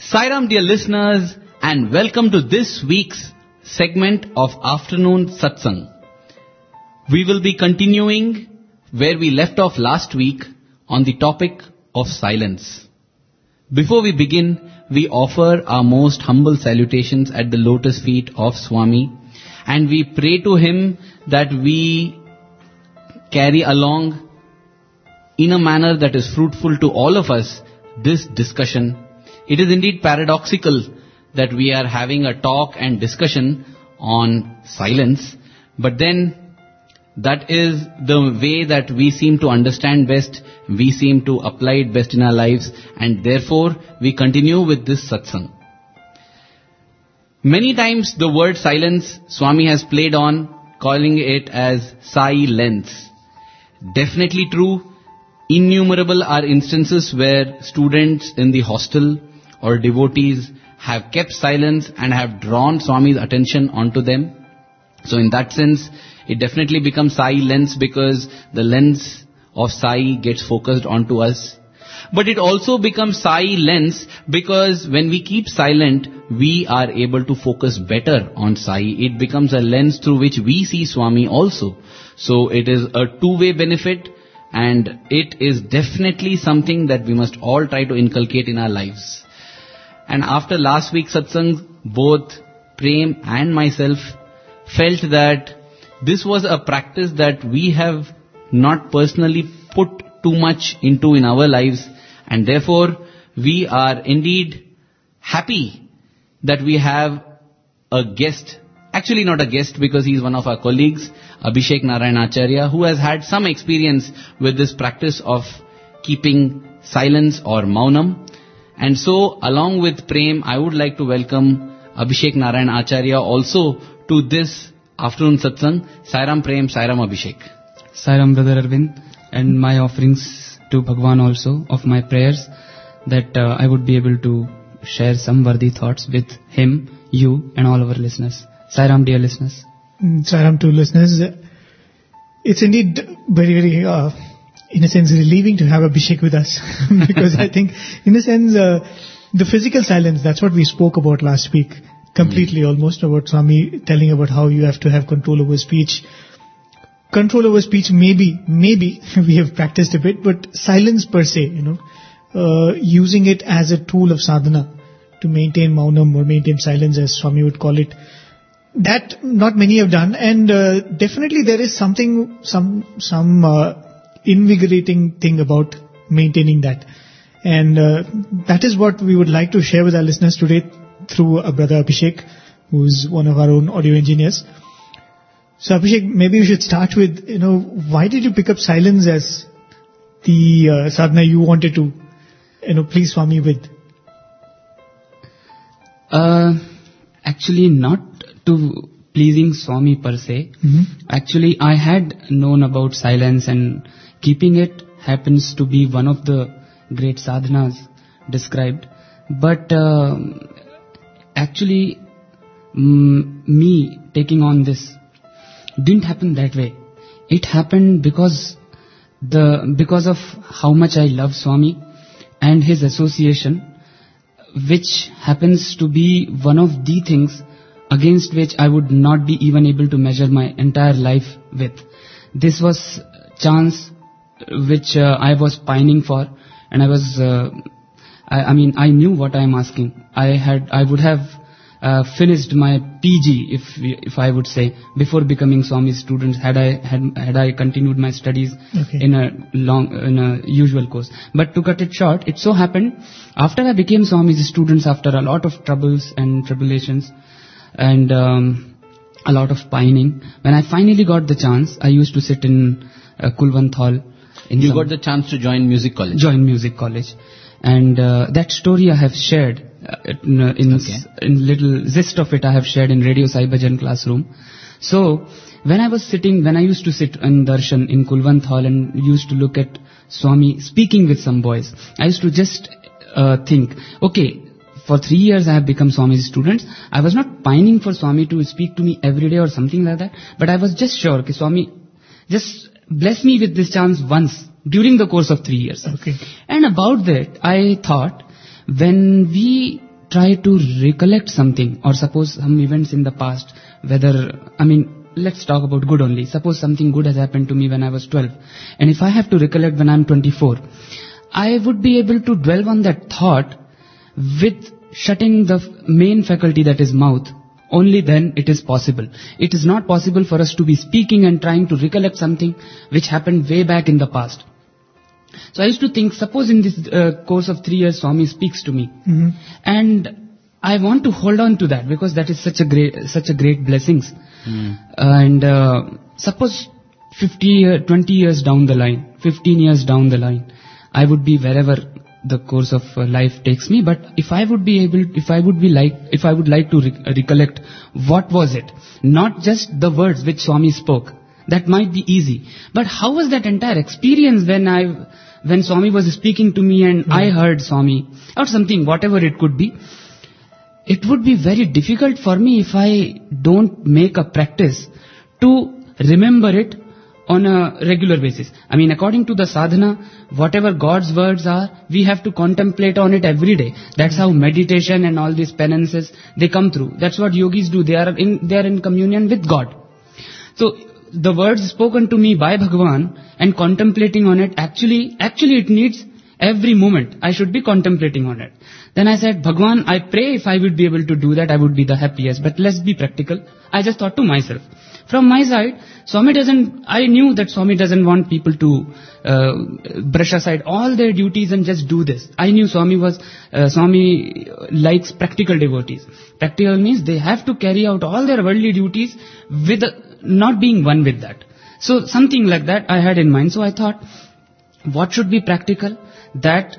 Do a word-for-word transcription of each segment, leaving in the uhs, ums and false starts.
Sairam, dear listeners, and welcome to this week's segment of Afternoon Satsang. We will be continuing where we left off last week on the topic of silence. Before we begin, we offer our most humble salutations at the lotus feet of Swami, and we pray to him that we carry along in a manner that is fruitful to all of us this discussion. It is indeed paradoxical that we are having a talk and discussion on silence, but then that is the way that we seem to understand best, we seem to apply it best in our lives, and therefore we continue with this satsang. Many times the word silence Swami has played on, calling it as silence. Definitely true. Innumerable are instances where students in the hostel or devotees have kept silence and have drawn Swami's attention onto them. So in that sense, it definitely becomes Sai lens because the lens of Sai gets focused onto us. But it also becomes Sai lens because when we keep silent, we are able to focus better on Sai. It becomes a lens through which we see Swami also. So it is a two-way benefit, and it is definitely something that we must all try to inculcate in our lives. And after last week's satsang, both Prem and myself felt that this was a practice that we have not personally put too much into in our lives, and therefore we are indeed happy that we have a guest, actually not a guest because he is one of our colleagues, Abhishek Narayan Acharya, who has had some experience with this practice of keeping silence or maunam. And so, along with Prem, I would like to welcome Abhishek Narayan Acharya also to this afternoon satsang. Sairam Prem, Sairam Abhishek. Sairam Brother Arvind, and my offerings to Bhagwan also of my prayers that uh, I would be able to share some worthy thoughts with him, you and all our listeners. Sairam, dear listeners. Sairam to listeners. It's indeed very, very... Uh, in a sense, relieving to have Abhishek with us because I think, in a sense, uh, the physical silence, that's what we spoke about last week, completely mm. almost, about Swami telling about how you have to have control over speech. Control over speech, maybe, maybe we have practiced a bit, but silence per se, you know, uh, using it as a tool of sadhana to maintain maunam or maintain silence, as Swami would call it, that not many have done, and uh, definitely there is something, some, some, uh, invigorating thing about maintaining that. And uh, that is what we would like to share with our listeners today through our brother Abhishek, who's one of our own audio engineers. So Abhishek, maybe we should start with, you know, why did you pick up silence as the uh, sadhana you wanted to, you know, please Swami with? Uh, actually not to pleasing Swami per se. Mm-hmm. Actually, I had known about silence, and keeping it happens to be one of the great sadhanas described. But uh, actually, mm, me taking on this didn't happen that way. It happened because the because of how much I love Swami and his association, which happens to be one of the things against which I would not be even able to measure my entire life with. This was chance which uh, I was pining for, and I was, uh, I, I mean, I knew what I am asking. I had, I would have uh, finished my P G, if if I would say, before becoming Swami's student, had I had had I continued my studies okay. in a long, in a usual course. But to cut it short, it so happened after I became Swami's students, after a lot of troubles and tribulations, and um, a lot of pining, when I finally got the chance, I used to sit in uh, Kulwant Hall. In you got the chance to join music college. Join music college, and uh, that story I have shared uh, in, uh, in, okay. in little zest of it I have shared in Radio Sai Bhajan classroom. So when I was sitting, when I used to sit in darshan in Kulwant Hall and used to look at Swami speaking with some boys, I used to just uh, think, okay, for three years I have become Swami's students. I was not pining for Swami to speak to me every day or something like that, but I was just sure, okay, Swami, just bless me with this chance once during the course of three years. Okay. And about that, I thought, when we try to recollect something, or suppose some events in the past, whether, I mean, let's talk about good only. Suppose something good has happened to me when I was twelve, and if I have to recollect when I'm twenty-four, I would be able to dwell on that thought with shutting the main faculty, that is mouth. Only then it is possible. It is not possible for us to be speaking and trying to recollect something which happened way back in the past. So I used to think, suppose in this uh, course of three years, Swami speaks to me, mm-hmm. and I want to hold on to that, because that is such a great, such a great blessings. Mm. And uh, suppose fifty, uh, twenty years down the line, fifteen years down the line, I would be wherever the course of uh, life takes me. But if I would be able, if I would be like, if I would like to re- recollect, what was it? Not just the words which Swami spoke. That might be easy. But how was that entire experience when I, when Swami was speaking to me and mm. I heard Swami, or something, whatever it could be? It would be very difficult for me if I don't make a practice to remember it on a regular basis. I mean, according to the sadhana, whatever God's words are, we have to contemplate on it every day. That's how meditation and all these penances, they come through. That's what yogis do. They are in, they are in communion with God. So, the words spoken to me by Bhagavan and contemplating on it, actually, actually it needs every moment. I should be contemplating on it. Then I said, Bhagavan, I pray if I would be able to do that, I would be the happiest. But let's be practical. I just thought to myself. From my side, Swami doesn't, I knew that Swami doesn't want people to uh, brush aside all their duties and just do this. I knew Swami was, uh, Swami likes practical devotees. Practical means they have to carry out all their worldly duties with uh, not being one with that. So something like that I had in mind. So I thought, what should be practical? That,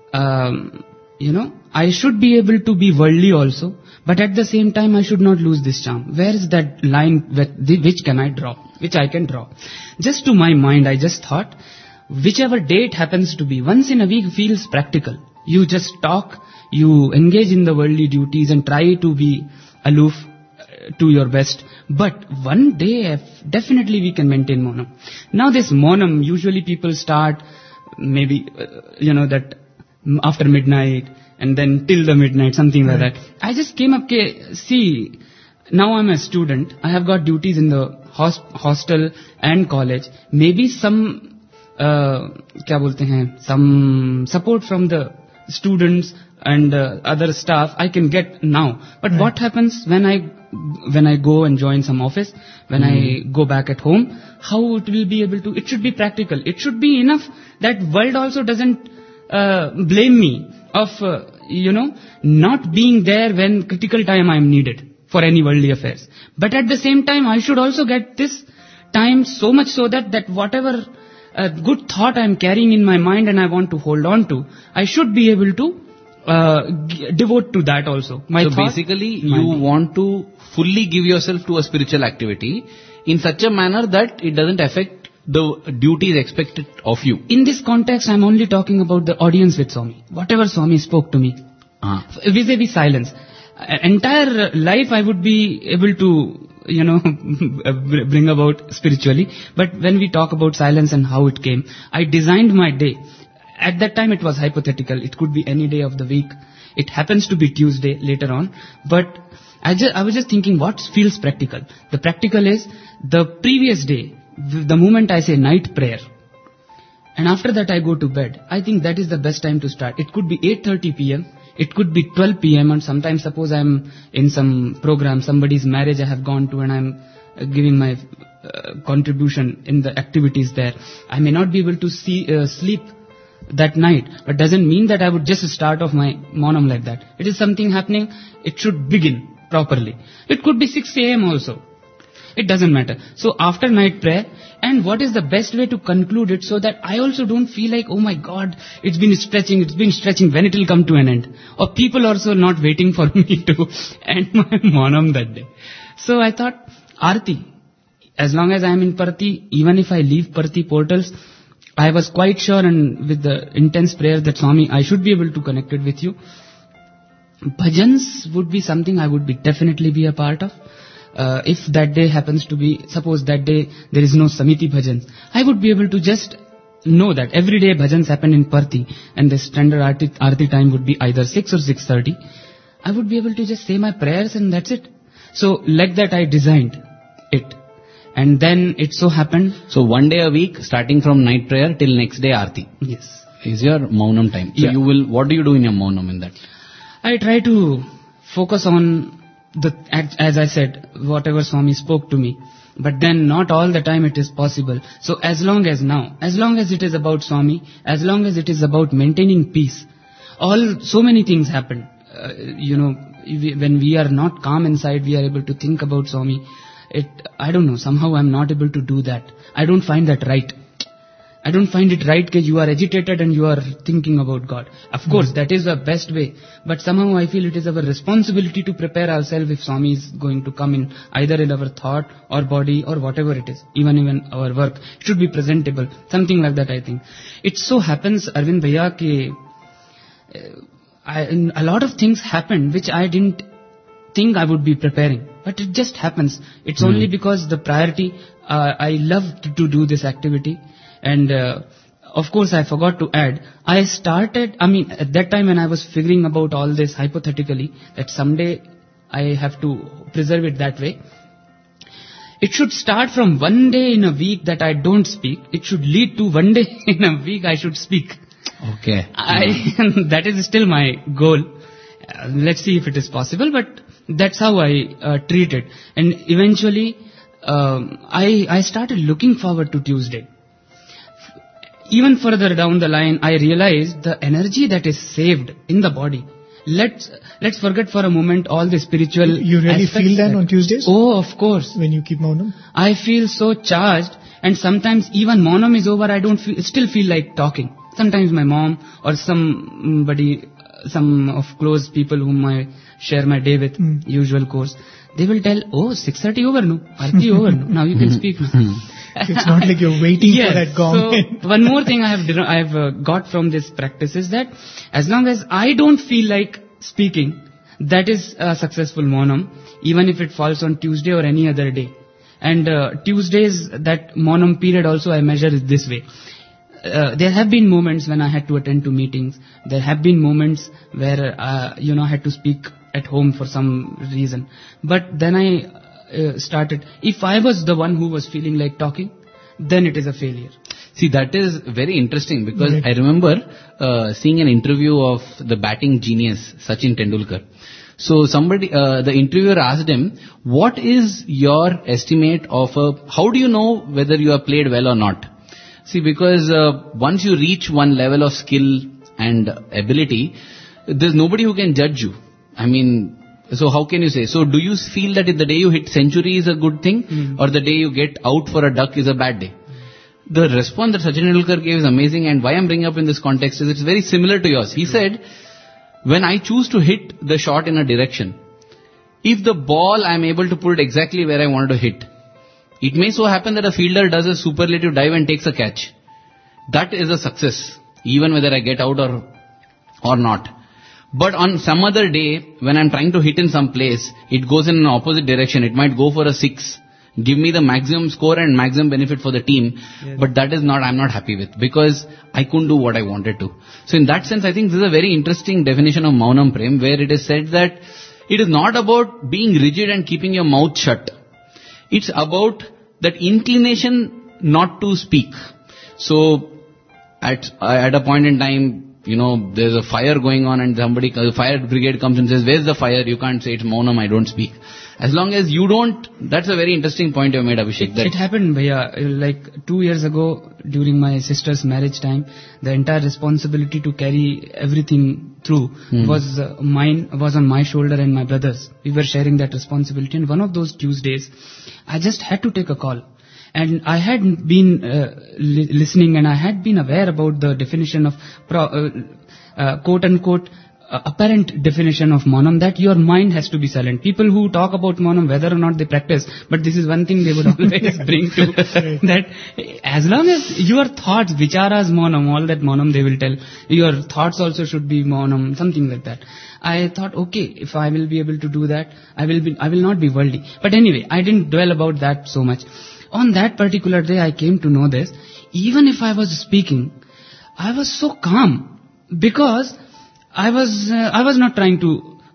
um, you know, I should be able to be worldly also, but at the same time I should not lose this charm. Where is that line which can I draw, which I can draw? Just to my mind, I just thought, whichever day it happens to be, once in a week feels practical. You just talk, you engage in the worldly duties and try to be aloof to your best. But one day, definitely we can maintain monam. Now this monam, usually people start maybe, uh, you know, that after midnight, and then till the midnight, something right. like that. I just came up, ke, see, now I'm a student, I have got duties in the host, hostel and college. Maybe some, uh, kya bolte hain, some support from the students and uh, other staff I can get now. But right. what happens when I, when I go and join some office, when mm. I go back at home, how it will be able to, it should be practical. It should be enough that world also doesn't uh, blame me of, uh, you know, not being there when critical time I am needed for any worldly affairs. But at the same time, I should also get this time so much so that, that whatever uh, good thought I am carrying in my mind and I want to hold on to, I should be able to uh, g- devote to that also. My so thought, basically, you mind. want to fully give yourself to a spiritual activity in such a manner that it doesn't affect the duties expected of you. In this context, I'm only talking about the audience with Swami. Whatever Swami spoke to me. Uh-huh. Vis-a-vis silence. Uh, entire life I would be able to, you know, bring about spiritually. But when we talk about silence and how it came, I designed my day. At that time it was hypothetical. It could be any day of the week. It happens to be Tuesday later on. But I, just, I was just thinking what feels practical. The practical is the previous day, the moment I say night prayer, and after that I go to bed. I think that is the best time to start. It could be eight thirty p.m. It could be twelve p.m. and sometimes suppose I'm in some program, somebody's marriage I have gone to and I'm giving my uh, contribution in the activities there. I may not be able to see, uh, sleep that night, but doesn't mean that I would just start off my monam like that. It is something happening, it should begin properly. It could be six a.m. also. It doesn't matter. So after night prayer, and what is the best way to conclude it so that I also don't feel like, oh my God, it's been stretching, it's been stretching, when it will come to an end. Or people also not waiting for me to end my monam that day. So I thought, Aarti, as long as I am in Parthi, even if I leave Parthi portals, I was quite sure and with the intense prayer that Swami, I should be able to connect it with you. Bhajans would be something I would be definitely be a part of. Uh, if that day happens to be, suppose that day there is no Samiti bhajans, I would be able to just know that every day bhajans happen in Parthi and the standard arti, arti time would be either six or six thirty. I would be able to just say my prayers and that's it. So like that I designed it. And then it so happened. So one day a week, starting from night prayer till next day Aarti. Yes. Is your Maunam time. So Yeah. you will, what do you do in your Maunam in that? I try to focus on the, as I said, whatever Swami spoke to me. But then not all the time it is possible. So as long as now, as long as it is about Swami, as long as it is about maintaining peace, all, so many things happen. Uh, you know, we, when we are not calm inside, we are able to think about Swami. It, I don't know, somehow I'm not able to do that. I don't find that right. I don't find it right that you are agitated and you are thinking about God. Of course, mm. that is the best way. But somehow I feel it is our responsibility to prepare ourselves if Swami is going to come in, either in our thought or body or whatever it is. Even even our work. It should be presentable. Something like that, I think. It so happens, Arvind Bhaiya, ki, uh, I, a lot of things happened which I didn't think I would be preparing. But it just happens. It's mm. only because the priority, uh, I love to, to do this activity. And uh, of course I forgot to add, I started, I mean at that time when I was figuring about all this hypothetically, that someday I have to preserve it that way. It should start from one day in a week that I don't speak. It should lead to one day in a week I should speak. Okay. I, that is still my goal. Uh, let's see if it is possible, but that's how I uh, treat it. And eventually, um, I, I started looking forward to Tuesday. Even further down the line, I realized the energy that is saved in the body. Let's let's forget for a moment all the spiritual. You really feel that, that on Tuesdays? Oh, of course. When you keep Maunam? I feel so charged, and sometimes even Maunam is over, I don't feel, still feel like talking. Sometimes my mom or somebody, some of close people whom I share my day with, mm. usual course, they will tell, oh, six thirty over no, Aarti over no, now you can speak now. It's not like you're waiting yes, for that gong. So one more thing I have I have uh, got from this practice is that as long as I don't feel like speaking, that is a successful Maunam, even if it falls on Tuesday or any other day. And uh, Tuesdays, that Maunam period also I measure it this way. Uh, there have been moments when I had to attend to meetings. There have been moments where, uh, you know, I had to speak at home for some reason. But then I uh, started, if I was the one who was feeling like talking, then it is a failure. See, that is very interesting because Right. I remember uh, seeing an interview of the batting genius, Sachin Tendulkar. So somebody, uh, the interviewer asked him, what is your estimate of a, how do you know whether you have played well or not? See, because uh, once you reach one level of skill and ability, there's nobody who can judge you. I mean, so how can you say? So do you feel that if the day you hit century is a good thing mm. or the day you get out for a duck is a bad day? The response that Sachin Tendulkar gave is amazing, and why I'm bringing up in this context is it's very similar to yours. He said, when I choose to hit the shot in a direction, if the ball I'm able to put it exactly where I wanted to hit, it may so happen that a fielder does a superlative dive and takes a catch. That is a success, even whether I get out or or not. But on some other day, when I'm trying to hit in some place, it goes in an opposite direction. It might go for a six, give me the maximum score and maximum benefit for the team. Yes. But that is not, I'm not happy with, because I couldn't do what I wanted to. So in that sense, I think this is a very interesting definition of Maunam Prem, where it is said that it is not about being rigid and keeping your mouth shut. It's about that inclination not to speak. So at at a point in time, you know, there's a fire going on and somebody, the fire brigade comes and says, where's the fire? You can't say it's Maunam, I don't speak. As long as you don't, that's a very interesting point you made, Abhishek. That it happened, Bhaiya, like two years ago during my sister's marriage time, the entire responsibility to carry everything through hmm. was uh, mine, was on my shoulder and my brother's. We were sharing that responsibility, and one of those Tuesdays, I just had to take a call. And I had been uh, li- listening and I had been aware about the definition of pro, uh, uh, quote unquote uh, apparent definition of Maunam, that your mind has to be silent. People who talk about Maunam, whether or not they practice, but this is one thing they would always bring to, that as long as your thoughts, vicharas Maunam, all that Maunam they will tell, your thoughts also should be Maunam, something like that. I thought, okay, if I will be able to do that, I will be, I will not be worldly. But anyway, I didn't dwell about that so much. On that particular day, I came to know this. Even if I was speaking, I was so calm because I was uh, I was not trying to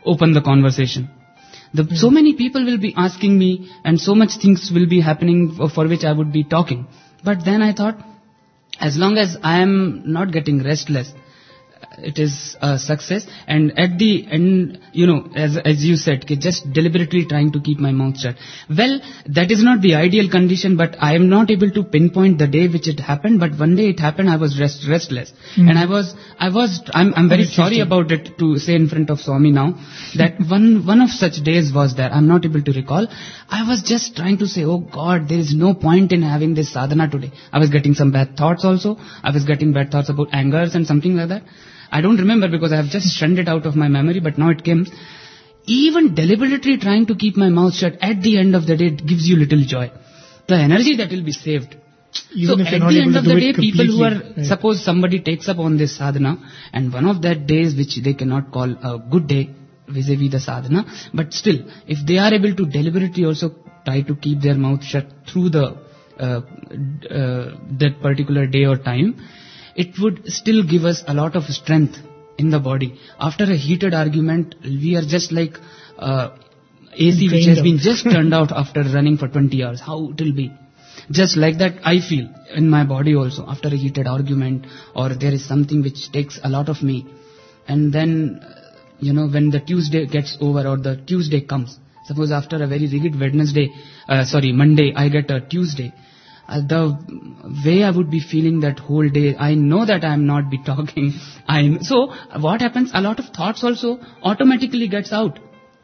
open the conversation. The, mm. So many people will be asking me, and so much things will be happening for, for which I would be talking. But then I thought, as long as I am not getting restless, it is a success. And at the end, you know, as as you said, just deliberately trying to keep my mouth shut. Well, that is not the ideal condition, but I am not able to pinpoint the day which it happened. But one day it happened, I was rest, restless, mm. and I was, I was, I'm, I'm very sorry about it to say in front of Swami now that one one of such days was there. I'm not able to recall. I was just trying to say, oh God, there is no point in having this sadhana today. I was getting some bad thoughts also. I was getting bad thoughts about angers and something like that. I don't remember because I have just shunned it out of my memory, but now it came. Even deliberately trying to keep my mouth shut, at the end of the day, it gives you little joy. The energy that will be saved. Even so at the end of the day, people who are, right. Suppose somebody takes up on this sadhana, and one of that days which they cannot call a good day vis-a-vis the sadhana, but still, if they are able to deliberately also try to keep their mouth shut through the uh, uh, that particular day or time, it would still give us a lot of strength in the body. After a heated argument, we are just like uh, A C which has been just turned out after running for twenty hours. How it will be? Just like that I feel in my body also after a heated argument, or there is something which takes a lot of me. And then, you know, when the Tuesday gets over or the Tuesday comes, suppose after a very rigid Wednesday, uh, sorry, Monday, I get a Tuesday. Uh, the way I would be feeling that whole day, I know that I am not be talking. I so what happens? A lot of thoughts also automatically gets out.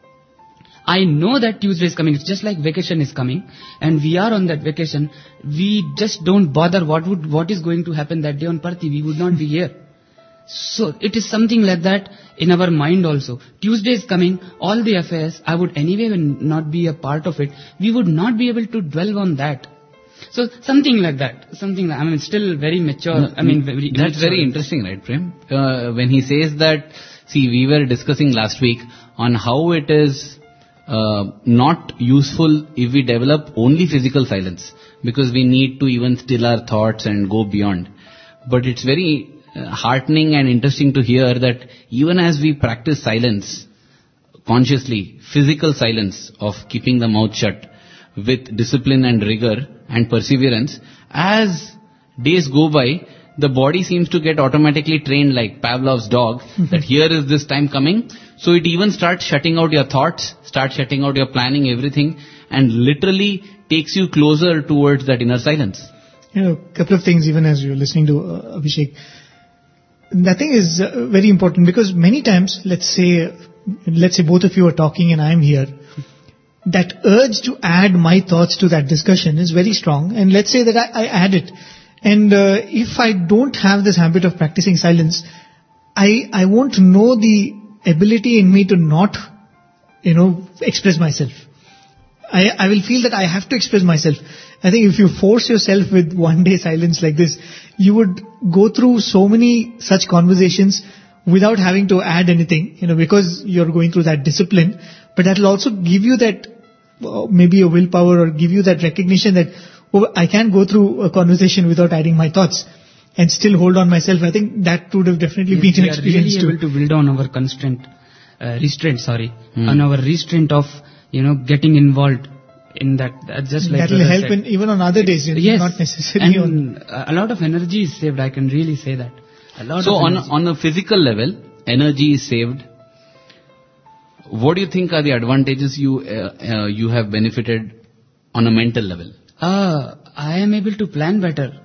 I know that Tuesday is coming. It's just like vacation is coming, and we are on that vacation. We just don't bother what would what is going to happen that day on Parthi. We would not be here. So it is something like that in our mind also. Tuesday is coming. All the affairs, I would anyway not be a part of it. We would not be able to dwell on that. So something like that, something like, I mean, still very mature. No, I mean, very that's very interesting, right, Prem? Uh, when he says that, see, we were discussing last week on how it is uh, not useful if we develop only physical silence, because we need to even still our thoughts and go beyond. But it's very uh, heartening and interesting to hear that even as we practice silence consciously, physical silence of keeping the mouth shut with discipline and rigor and perseverance, as days go by, the body seems to get automatically trained like Pavlov's dog, that here is this time coming. So it even starts shutting out your thoughts, starts shutting out your planning, everything, and literally takes you closer towards that inner silence. You know, a couple of things even as you're listening to uh, Abhishek. That thing is uh, very important, because many times, let's say, let's say both of you are talking and I'm here, that urge to add my thoughts to that discussion is very strong. And let's say that I, I add it. And uh, if I don't have this habit of practicing silence, I I won't know the ability in me to not, you know, express myself. I, I will feel that I have to express myself. I think if you force yourself with one day silence like this, you would go through so many such conversations without having to add anything, you know, because you're going through that discipline. But that will also give you that, uh, maybe a willpower, or give you that recognition that, oh, I can go through a conversation without adding my thoughts and still hold on myself. I think that would have definitely yes, been an experience too. We are really able to build on our constraint, uh, restraint, sorry, hmm. on our restraint of, you know, getting involved in that. That's just like that will help in, even on other days, yes, not necessarily and on. A lot of energy is saved. I can really say that. A lot so of on energy. on a physical level, energy is saved. What do you think are the advantages you uh, uh, you have benefited on a mental level? Uh, I am able to plan better.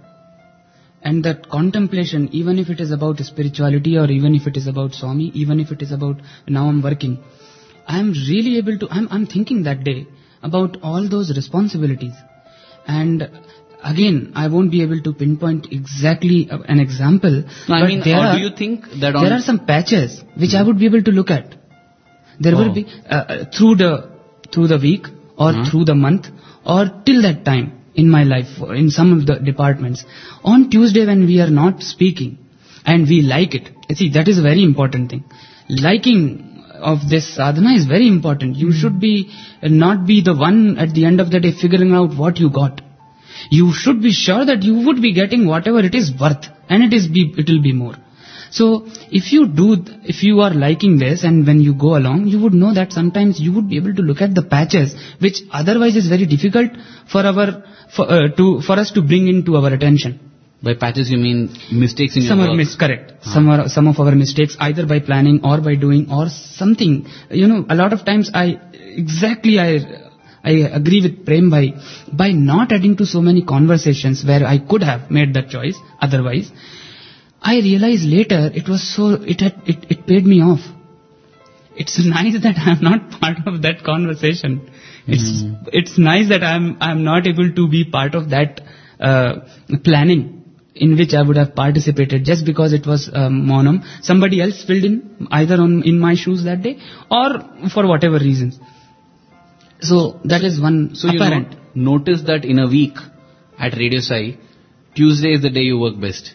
And that contemplation, even if it is about spirituality, or even if it is about Swami, even if it is about now I'm working, I am really able to, I'm, I'm thinking that day about all those responsibilities. And again, I won't be able to pinpoint exactly an example. No, I mean, or are, do you think that on there are some patches which I would be able to look at. There oh. will be uh, through the through the week or uh-huh. through the month or till that time in my life, in some of the departments. On Tuesday when we are not speaking and we like it, you see, that is a very important thing. Liking of this sadhana is very important. You mm. should be not be the one at the end of the day figuring out what you got. You should be sure that you would be getting whatever it is worth, and it is be, it will be more. So if you do, th- if you are liking this and when you go along, you would know that sometimes you would be able to look at the patches which otherwise is very difficult for our, for, uh, to, for us to bring into our attention. By patches you mean mistakes in Some your are work? mis- correct. Some are, some of our mistakes either by planning or by doing or something. You know, a lot of times I, exactly I, I agree with Prem by, by not adding to so many conversations where I could have made that choice otherwise, I realized later it was so, it had, it, it paid me off. It's nice that I'm not part of that conversation. It's, mm. it's nice that I'm, I'm not able to be part of that, uh, planning in which I would have participated just because it was um, Monam. Somebody else filled in either on, in my shoes that day or for whatever reasons. So that is one so apparent. You no- notice that in a week at Radio Sai, Tuesday is the day you work best.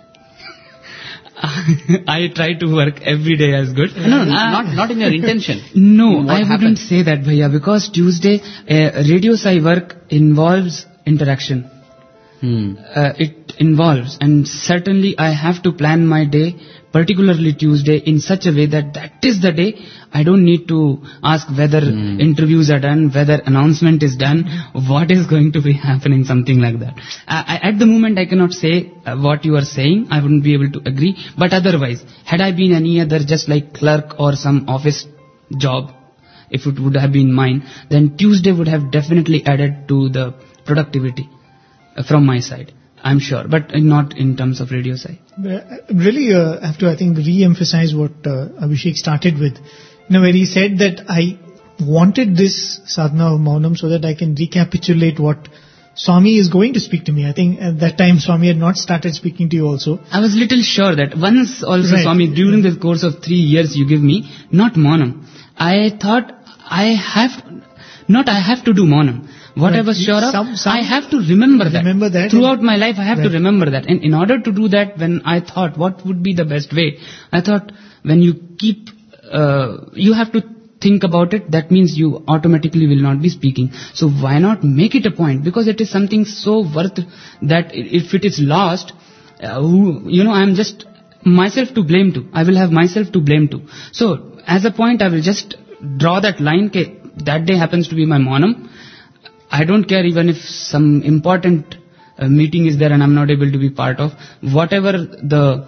I try to work every day as good. No, uh, not not in your intention. No, what I happened? wouldn't say that, Bhaiya, because Tuesday, uh, Radio Sai work involves interaction. Hmm. Uh, it involves, and certainly I have to plan my day, particularly Tuesday, in such a way that that is the day I don't need to ask whether hmm. interviews are done, whether announcement is done, what is going to be happening, something like that. I, I, at the moment I cannot say uh, what you are saying, I wouldn't be able to agree, but otherwise, had I been any other just like clerk or some office job, if it would have been mine, then Tuesday would have definitely added to the productivity. From my side, I'm sure, but not in terms of Radio Sai. Really, uh, I have to, I think, re-emphasize what uh, Abhishek started with. You know, where he said that I wanted this sadhana of Maunam so that I can recapitulate what Swami is going to speak to me. I think at that time Swami had not started speaking to you also. I was little sure that once also, right. Swami, during the course of three years you give me, not Maunam. I thought I have, not I have to do Maunam. What right. I was sure of, some, some I have to remember that. Remember that. Throughout my life, I have right. to remember that. And in order to do that, when I thought, what would be the best way? I thought, when you keep, uh, you have to think about it, that means you automatically will not be speaking. So why not make it a point? Because it is something so worth that if it is lost, uh, who, you know, I am just myself to blame to. I will have myself to blame to. So, as a point, I will just draw that line, ke, that day happens to be my Maunam. I don't care even if some important uh, meeting is there and I'm not able to be part of. Whatever the,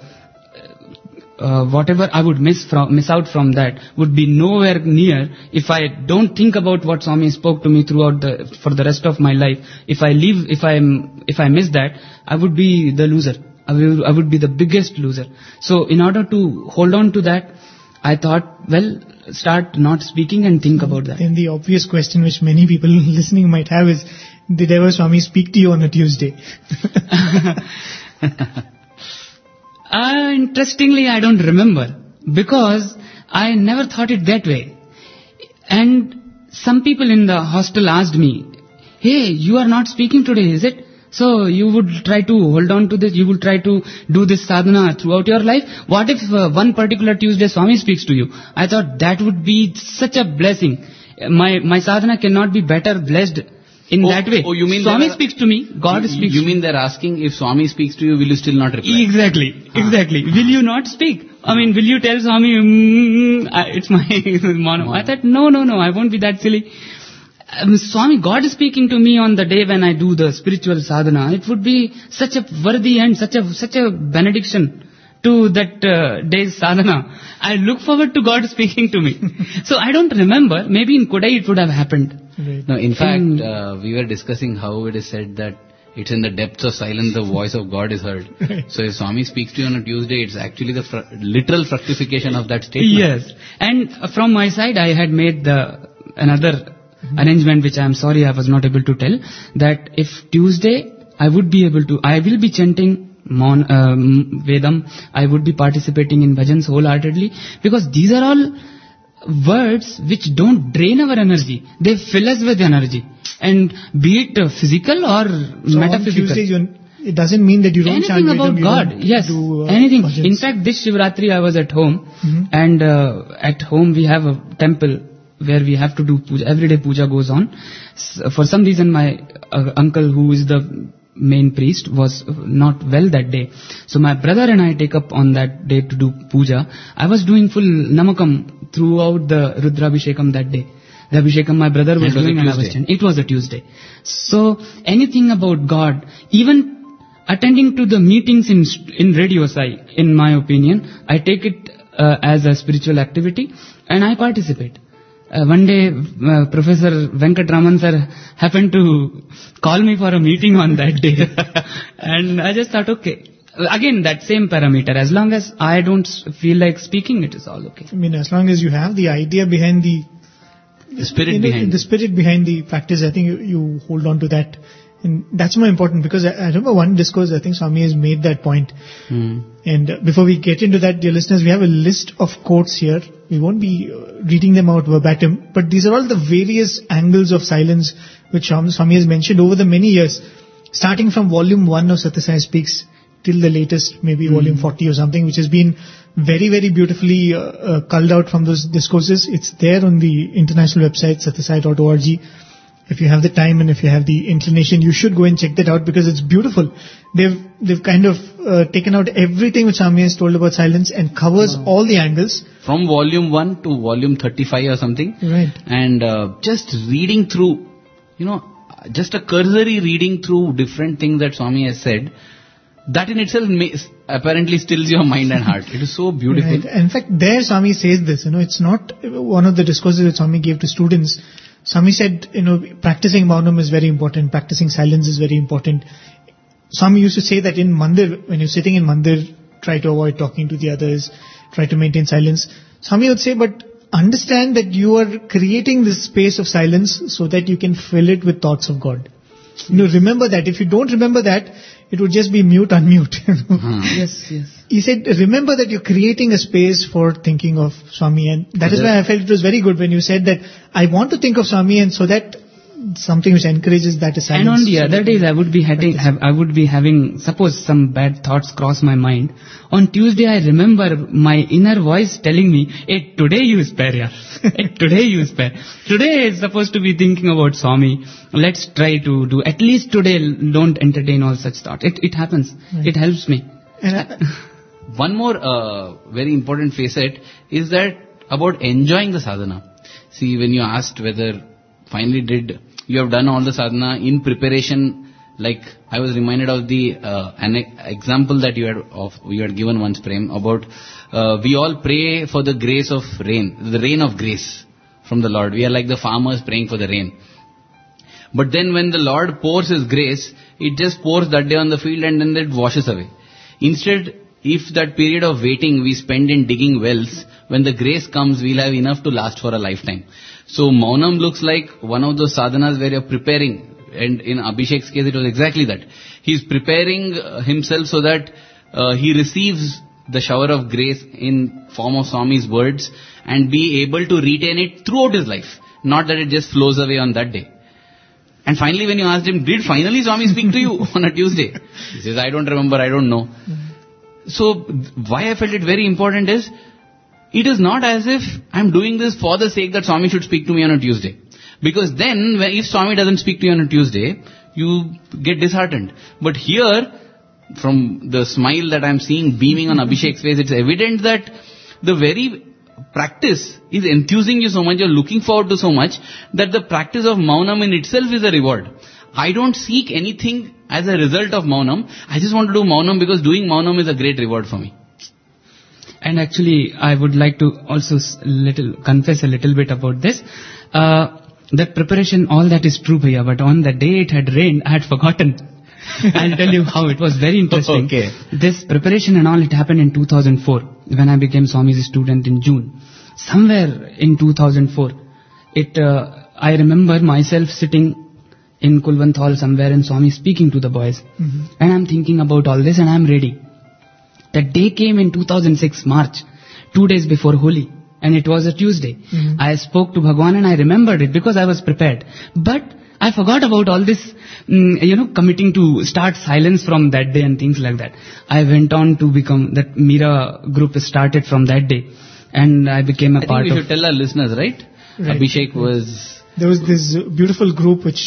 uh, whatever I would miss from, miss out from that would be nowhere near if I don't think about what Swami spoke to me throughout the, for the rest of my life. If I leave, if I, if I miss that, I would be the loser. I will, I would be the biggest loser. So in order to hold on to that, I thought, well, start not speaking and think about that. Then the obvious question which many people listening might have is, did ever Swami speak to you on a Tuesday? uh, interestingly, I don't remember because I never thought it that way. And some people in the hostel asked me, hey, you are not speaking today, is it? So you would try to hold on to this, you would try to do this sadhana throughout your life. What if uh, one particular Tuesday Swami speaks to you? I thought that would be such a blessing. My my sadhana cannot be better blessed in oh, that way. Oh, you mean Swami speaks to me, God you, speaks You to mean they're asking if Swami speaks to you, will you still not reply? Exactly, huh. exactly. Will you not speak? I mean, will you tell Swami, mm, it's my Maunam? I thought, no, no, no, I won't be that silly. Um, Swami, God is speaking to me on the day when I do the spiritual sadhana. It would be such a worthy end, such a such a benediction to that uh, day's sadhana. I look forward to God speaking to me. So I don't remember. Maybe in Kodai it would have happened. Right. No, in fact, in, uh, we were discussing how it is said that it's in the depths of silence the voice of God is heard. Right. So if Swami speaks to you on a Tuesday, it's actually the fr- literal fructification of that statement. Yes. And from my side, I had made the another arrangement which I am sorry I was not able to tell, that if Tuesday I would be able to, I will be chanting Mon, um, Vedam, I would be participating in bhajans wholeheartedly, because these are all words which don't drain our energy, they fill us with energy, and be it uh, physical or so metaphysical. On Tuesdays, it doesn't mean that you don't anything chant about Vedam, God, yes, do, uh, anything. bhajans. In fact, this Shivratri I was at home, mm-hmm. and uh, at home we have a temple where we have to do puja. Every day puja goes on. S- for some reason, my uh, uncle, who is the main priest, was not well that day. So my brother and I take up on that day to do puja. I was doing full namakam throughout the Rudrabhishekam that day. The Abhishekam my brother was, was doing and I was chanting. It was a Tuesday. So anything about God, even attending to the meetings in in Radio Sai, in my opinion, I take it uh, as a spiritual activity and I participate. Uh, one day, uh, Professor Venkatraman sir happened to call me for a meeting on that day. And I just thought, okay, again, that same parameter. As long as I don't feel like speaking, it is all okay. I mean, as long as you have the idea behind the... The spirit you know, behind the spirit behind the practice, I think you, you hold on to that. And that's more important because I, I remember one discourse, I think Swami has made that point. Hmm. And uh, before we get into that, dear listeners, we have a list of quotes here. We won't be uh, reading them out verbatim, but these are all the various angles of silence which Swami has mentioned over the many years, starting from volume one of Satyasai Speaks till the latest, maybe mm. volume forty or something, which has been very, very beautifully uh, uh, culled out from those discourses. It's there on the international website, satyasai dot org. If you have the time and if you have the inclination, you should go and check that out because it's beautiful. They've they've kind of uh, taken out everything which Swami has told about silence and covers wow. all the angles. From volume one to volume thirty-five or something. Right. And uh, just reading through, you know, just a cursory reading through different things that Swami has said, that in itself may, apparently stills your mind and heart. It is so beautiful. Right. In fact, there Swami says this, you know, it's not one of the discourses that Swami gave to students. Swami said, you know, practicing Maunam is very important, practicing silence is very important. Swami used to say that in Mandir, when you're sitting in Mandir, try to avoid talking to the others, try to maintain silence. Swami would say, but understand that you are creating this space of silence so that you can fill it with thoughts of God. You know, remember that. If you don't remember that, it would just be mute, unmute. hmm. Yes, yes. He said, remember that you're creating a space for thinking of Swami, and that is why I felt it was very good when you said that I want to think of Swami, and so that something which encourages that is silence. And on the other days, I would be having, have, I would be having, suppose some bad thoughts cross my mind. On Tuesday, I remember my inner voice telling me, hey, today you spare, yaar. Hey, today you spare. Today is supposed to be thinking about Swami. Let's try to do, at least today, don't entertain all such thoughts. It, it happens. Right. It helps me. And I, One more uh, very important facet is that about enjoying the sadhana. See, when you asked whether finally did you have done all the sadhana in preparation, like I was reminded of the uh, an example that you had of you had given once, Prem, about uh, we all pray for the grace of rain, the rain of grace from the Lord. We are like the farmers praying for the rain. But then when the Lord pours His grace, it just pours that day on the field and then it washes away. Instead, if that period of waiting we spend in digging wells, when the grace comes, we'll have enough to last for a lifetime. So Maunam looks like one of those sadhanas where you're preparing, and in Abhishek's case it was exactly that. He's preparing himself so that uh, he receives the shower of grace in form of Swami's words and be able to retain it throughout his life. Not that it just flows away on that day. And finally when you asked him, did finally Swami speak to you on a Tuesday? He says, I don't remember, I don't know. So why I felt it very important is, it is not as if I'm doing this for the sake that Swami should speak to me on a Tuesday. Because then, if Swami doesn't speak to you on a Tuesday, you get disheartened. But here, from the smile that I'm seeing beaming on Abhishek's face, it's evident that the very practice is enthusing you so much, you're looking forward to so much, that the practice of Maunam in itself is a reward. I don't seek anything as a result of Maunam. I just want to do Maunam because doing Maunam is a great reward for me. And actually, I would like to also little confess a little bit about this. Uh, that preparation, all that is true, Bhaiya, but on the day it had rained, I had forgotten. I'll tell you how. It was very interesting. Okay. This preparation and all, it happened in two thousand four, when I became Swami's student in June. Somewhere in two thousand four, it, uh, I remember myself sitting in Kulwant Hall somewhere and Swami speaking to the boys. Mm-hmm. And I'm thinking about all this and I'm ready. That day came in two thousand six, March, two days before Holi, and it was a Tuesday. Mm-hmm. I spoke to Bhagwan and I remembered it because I was prepared. But I forgot about all this, mm, you know, committing to start silence from that day and things like that. I went on to become, that Mira group started from that day, and I became a I part of... I think we should tell our listeners, right? right? Abhishek was... There was this beautiful group which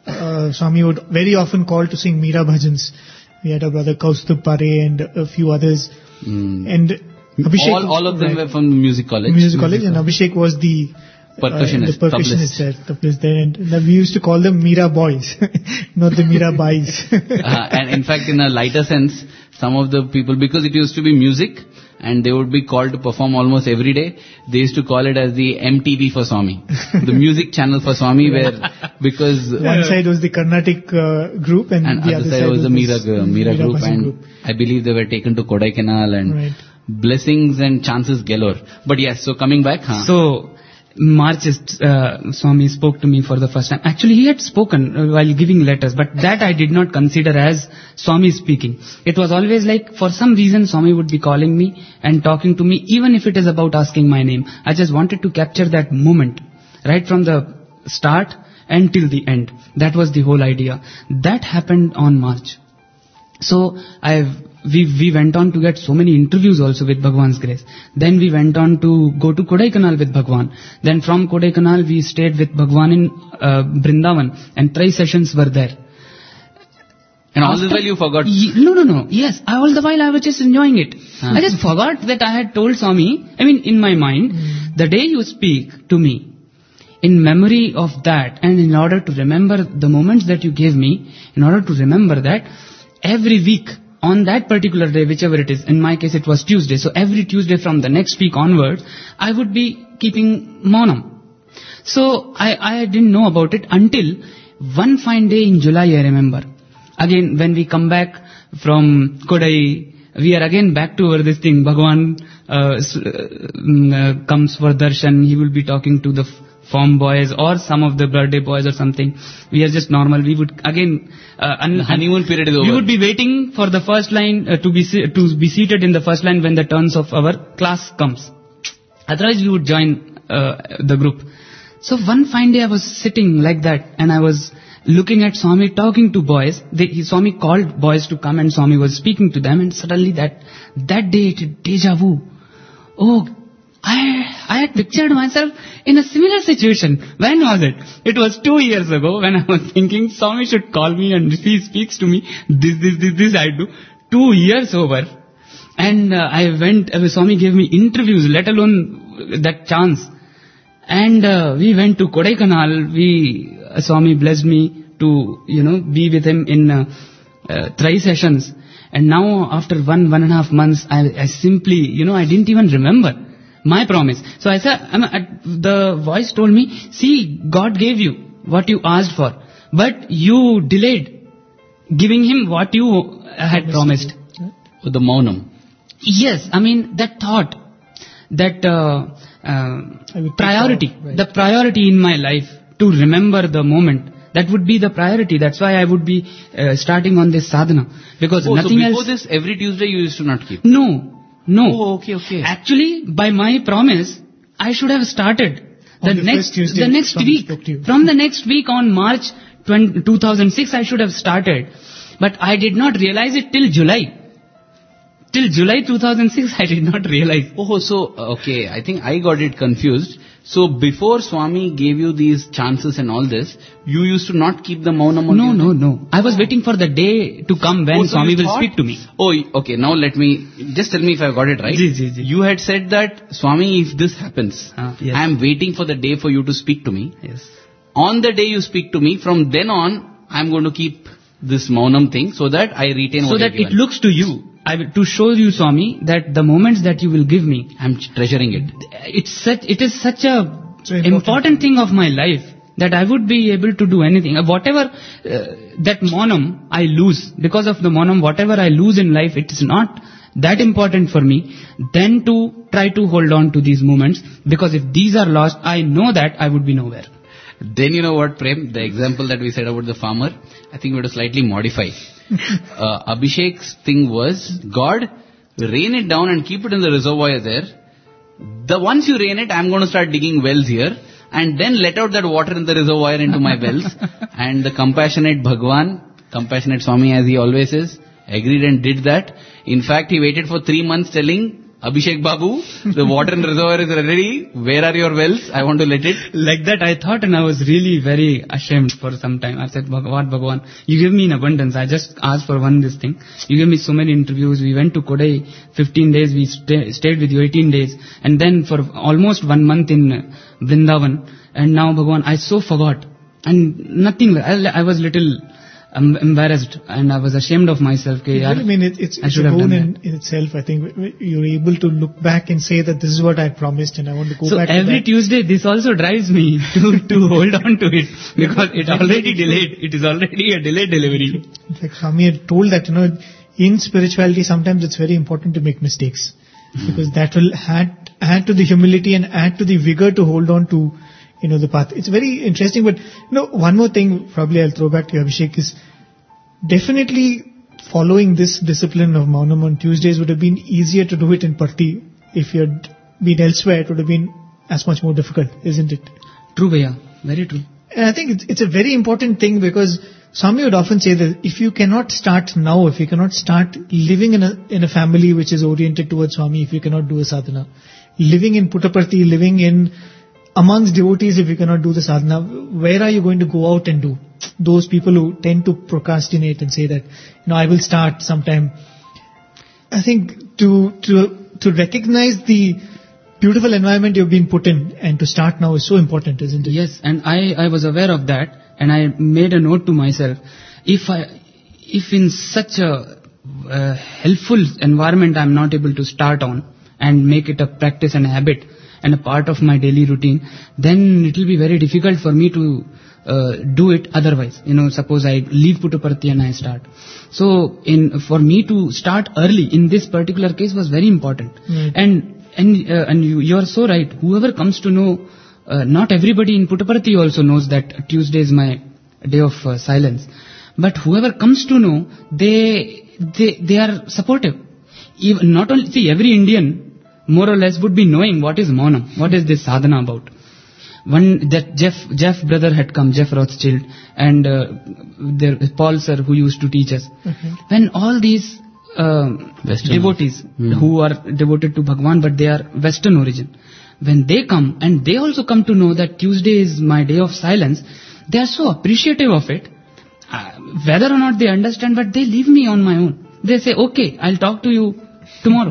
uh, Swami would very often call to sing Meera bhajans. We had a brother Kaustubh Pare and a few others. Mm. And Abhishek, all, all of them right, were from the music college. music college, and Abhishek was the Percussionist, uh, the percussionist tablaist. there, tablaist there, and that we used to call them Meera boys, not the Meera Bais. uh, and in fact, in a lighter sense, some of the people, because it used to be music, and they would be called to perform almost every day, they used to call it as the M T V for Swami, the music channel for Swami, where, because... One side was the Carnatic uh, group, and, and the other other side was the Meera, this Meera group, Bhajan and group. I believe they were taken to Kodaikanal, and Right. blessings and chances galore. But yes, so coming back, huh? So, March, uh, Swami spoke to me for the first time. Actually, he had spoken uh, while giving letters, but that I did not consider as Swami speaking. It was always like, for some reason, Swami would be calling me and talking to me, even if it is about asking my name. I just wanted to capture that moment, right from the start until the end. That was the whole idea. That happened on March. So, I've We, we went on to get so many interviews also with Bhagwan's grace. Then we went on to go to Kodaikanal with Bhagwan. Then from Kodaikanal we stayed with Bhagwan in uh, Brindavan, and three sessions were there. And all the while you forgot. Y- no, no, no. Yes, I, all the while I was just enjoying it. Huh. I just forgot that I had told Swami, I mean in my mind, the day you speak to me, in memory of that, and in order to remember the moments that you gave me, in order to remember that, every week, on that particular day, whichever it is, in my case it was Tuesday, so every Tuesday from the next week onwards, I would be keeping Maunam. So I, I didn't know about it until one fine day in July, I remember. Again, when we come back from Kodai, we are again back to over this thing. Bhagwan uh, uh, comes for darshan, he will be talking to the form boys or some of the birthday boys or something. We are just normal. We would again... Uh, un- The honeymoon period is we over. We would be waiting for the first line uh, to be se- to be seated in the first line when the turns of our class comes. Otherwise we would join uh, the group. So one fine day I was sitting like that and I was looking at Swami talking to boys. They, he, Swami called boys to come and Swami was speaking to them, and suddenly that that day it had deja vu. Oh, I I had pictured myself in a similar situation. When was it? It was two years ago when I was thinking Swami should call me and if he speaks to me, this, this, this, this I do. Two years over. And uh, I went, uh, Swami gave me interviews, let alone that chance. And uh, we went to Kodaikanal. We, uh, Swami blessed me to, you know, be with him in uh, uh, three sessions. And now after one, one and a half months, I, I simply, you know, I didn't even remember my promise. So I said, I'm, I, the voice told me, see, God gave you what you asked for, but you delayed giving him what you had promised. With the Maunam. Yes, I mean, that thought, that uh, uh, priority, right. the priority in my life to remember the moment, that would be the priority. That's why I would be uh, starting on this sadhana. Because Oh, nothing so before else... this, every Tuesday you used to not keep? No. No. Oh, okay, okay. Actually, by my promise, I should have started the, On the next first Tuesday the next Swami week. spoke to you. From the next week on March two thousand six, I should have started. But I did not realize it till July. Till July two thousand six, I did not realize. Oh, so, okay, I think I got it confused. So before Swami gave you these chances and all this, you used to not keep the Maunam on No, Tuesday? no, no. I was waiting for the day to come when Oh, so Swami you will thought- speak to me. Oh, okay, now let me, just tell me if I got it right. Ji, ji, ji. You had said that, Swami, if this happens, Ah, yes. I am waiting for the day for you to speak to me. Yes. On the day you speak to me, from then on, I am going to keep this Maunam thing so that I retain So what that I've given. it looks to you, I will, to show you, Swami, that the moments that you will give me, I am treasuring it. it's such, it is such a So important. important thing of my life that I would be able to do anything. Uh, Whatever uh, that monam I lose, because of the monam, whatever I lose in life, it is not that important for me than to try to hold on to these moments, because if these are lost, I know that I would be nowhere. Then you know what, Prem, the example that we said about the farmer, I think we had to slightly modify. uh, Abhishek's thing was, God, rain it down and keep it in the reservoir there. The once you rain it, I'm going to start digging wells here, and then let out that water in the reservoir into my wells. And the compassionate Bhagwan, compassionate Swami as he always is, agreed and did that. In fact, he waited for three months telling, Abhishek Babu, the water in the reservoir is ready. Where are your wells? I want to let it. Like that I thought, and I was really very ashamed for some time. I said, "Bhag- what Bhagwan, you give me in abundance. I just asked for one this thing. You gave me so many interviews. We went to Kodai fifteen days. We stay, stayed with you eighteen days. And then for almost one month in uh, Vrindavan. And now Bhagwan, I so forgot. And nothing, I, I was little um, embarrassed and I was ashamed of myself. Ke, Well, yaar, I mean, it, it's, I it's should a have boon done in, in itself. I think you're able to look back and say that this is what I promised and I want to go So back to every that. Tuesday, this also drives me to, to hold on to it because it already delayed. It is already a delayed delivery. In fact, Swami had told that, you know, in spirituality, sometimes it's very important to make mistakes because that will add, add to the humility and add to the vigor to hold on to, you know, the path. It's very interesting, but, you know, one more thing probably I'll throw back to you, Abhishek, is definitely following this discipline of Maunam on Tuesdays would have been easier to do it in Parthi. If you had been elsewhere, it would have been as much more difficult, isn't it? True, Bhaiya. Very true. And I think it's, it's a very important thing because Swami would often say that if you cannot start now, if you cannot start living in a in a family which is oriented towards Swami, if you cannot do a sadhana, living in Puttaparthi, living in amongst devotees, if you cannot do the sadhana, where are you going to go out and do? Those people who tend to procrastinate and say that, you know, I will start sometime. I think to to to recognize the beautiful environment you've been put in and to start now is so important, isn't it? Yes, and I, I was aware of that and I made a note to myself. If I, if in such a uh, helpful environment I'm not able to start on and make it a practice and a habit and a part of my daily routine, then it will be very difficult for me to uh, do it otherwise. You know, suppose I leave Puttaparthi and I start. So in, for me to start early in this particular case was very important. Right. And And uh, and you, you are so right. Whoever comes to know, uh, not everybody in Puttaparthi also knows that Tuesday is my day of uh, silence. But whoever comes to know, they they they are supportive. Even, not only see every Indian more or less would be knowing what is Maunam, what is this sadhana about. One that Jeff Jeff brother had come, Jeff Rothschild, and uh, there Paul sir who used to teach us. Okay. When all these Uh, devotees Hmm. who are devoted to Bhagwan but they are Western origin. When they come and they also come to know that Tuesday is my day of silence, they are so appreciative of it. Uh, whether or not they understand, but they leave me on my own. They say, okay, I'll talk to you tomorrow.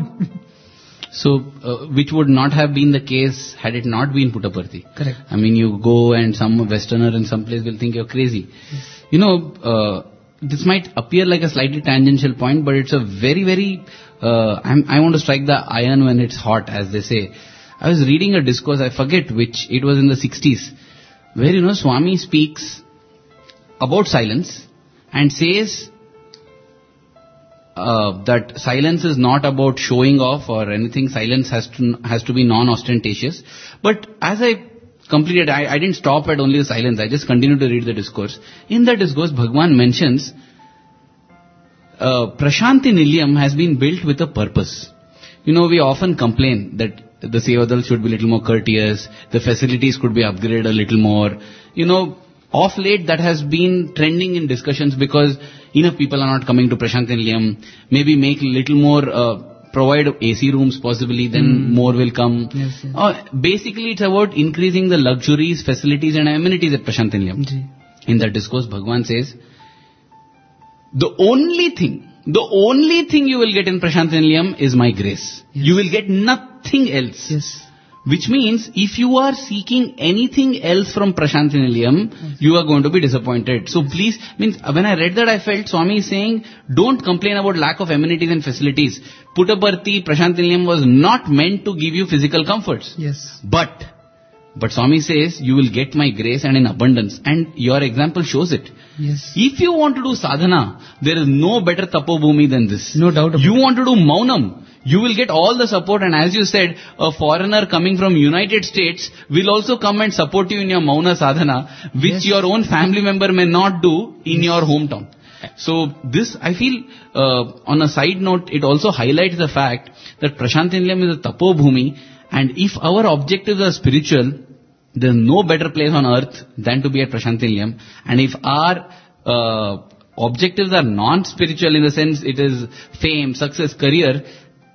So, uh, which would not have been the case had it not been Puttaparthi. Correct. I mean, you go and some Westerner in some place will think you're crazy. Yes. You know, uh, this might appear like a slightly tangential point, but it's a very, very, uh, I'm, I want to strike the iron when it's hot, as they say. I was reading a discourse, I forget which, it was in the sixties, where, you know, Swami speaks about silence and says uh, that silence is not about showing off or anything. Silence has to, has to be non-ostentatious. But as I completed, I, I didn't stop at only the silence. I just continued to read the discourse. In that discourse, Bhagwan mentions uh, Prashanti Nilayam has been built with a purpose. You know, we often complain that the Sevadal should be a little more courteous, the facilities could be upgraded a little more. You know, of late that has been trending in discussions because enough people are not coming to Prashanti Nilayam. Maybe make a little more uh, provide A C rooms possibly, then Mm. more will come. Yes, yes. Uh, basically, it's about increasing the luxuries, facilities and amenities at Prashanti Nilayam. Ji. In that discourse, Bhagwan says, the only thing, the only thing you will get in Prashanti Nilayam is my grace. Yes. You will get nothing else. Yes. Which means, if you are seeking anything else from Prashanti Nilayam, yes, you are going to be disappointed. So please, means when I read that, I felt Swami is saying, don't complain about lack of amenities and facilities. Puttaparthi, Prashanti Nilayam was not meant to give you physical comforts. Yes. But, but Swami says, you will get my grace and in abundance. And your example shows it. Yes. If you want to do sadhana, there is no better tapobhumi than this. No doubt about You it. want to do maunam, you will get all the support, and as you said, a foreigner coming from United States will also come and support you in your mauna sadhana, which Yes. your own family member may not do in your hometown. So this, I feel, uh, on a side note, it also highlights the fact that Prashanti Nilayam is a tapobhumi, and if our objectives are spiritual, there is no better place on earth than to be at Prashanti Nilayam. And if our uh, objectives are non-spiritual, in the sense it is fame, success, career,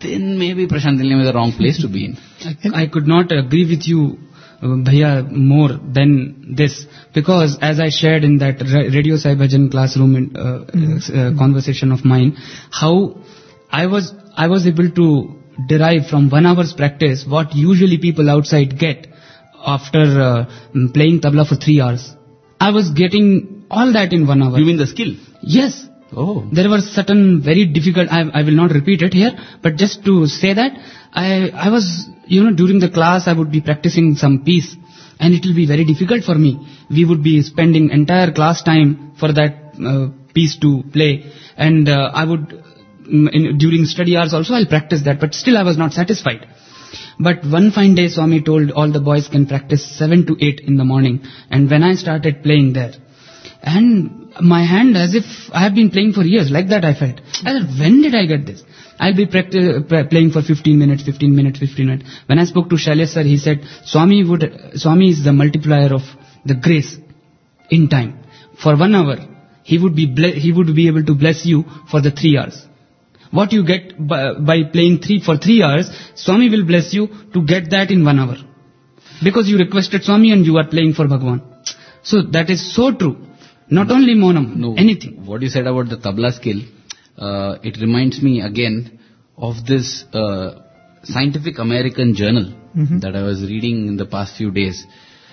then maybe Prashant Nilayam is the wrong place to be in. I, I could not agree with you, uh, Bhaiya, more than this, because as I shared in that ra- Radio Sai Bhajan classroom in, uh, mm-hmm. uh, conversation of mine, how I was I was able to derive from one hour's practice what usually people outside get after uh, playing tabla for three hours. I was getting all that in one hour. You mean the skill? Yes. Oh. There were certain very difficult, I, I will not repeat it here, but just to say that, I, I was, you know, during the class I would be practicing some piece and it will be very difficult for me. We would be spending entire class time for that uh, piece to play, and uh, I would, in, during study hours also I'll practice that, but still I was not satisfied. But one fine day Swami told all the boys can practice seven to eight in the morning, and when I started playing there, and my hand as if I have been playing for years, like that I felt. I said, when did I get this? I'll be practi- pra- playing for fifteen minutes, fifteen minutes, fifteen minutes. When I spoke to Shailesh sir, he said, Swami would, Swami is the multiplier of the grace in time. For one hour, he would be ble- he would be able to bless you for the three hours. What you get by, by playing three for three hours, Swami will bless you to get that in one hour. Because you requested Swami and you are playing for Bhagwan. So that is so true. Not no, only Monam, no, anything. What you said about the tabla skill, uh, it reminds me again of this uh, Scientific American journal mm-hmm. that I was reading in the past few days.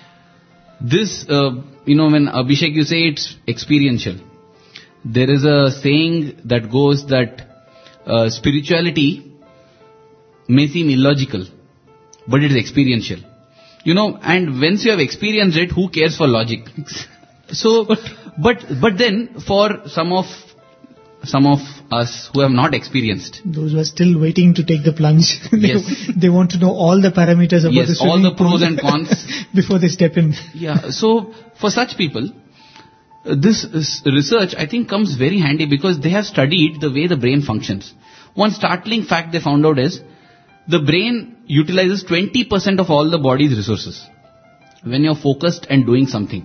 This, uh, you know, when Abhishek you say it's experiential. There is a saying that goes that uh, spirituality may seem illogical, but it is experiential. You know, and once you have experienced it, who cares for logic? So, but but then for some of some of us who have not experienced, those who are still waiting to take the plunge, they, yes. they want to know all the parameters about yes, the swimming all the pros pool and cons before they step in. Yeah, so for such people, uh, this is research I think comes very handy because they have studied the way the brain functions. One startling fact they found out is the brain utilizes twenty percent of all the body's resources when you're focused and doing something.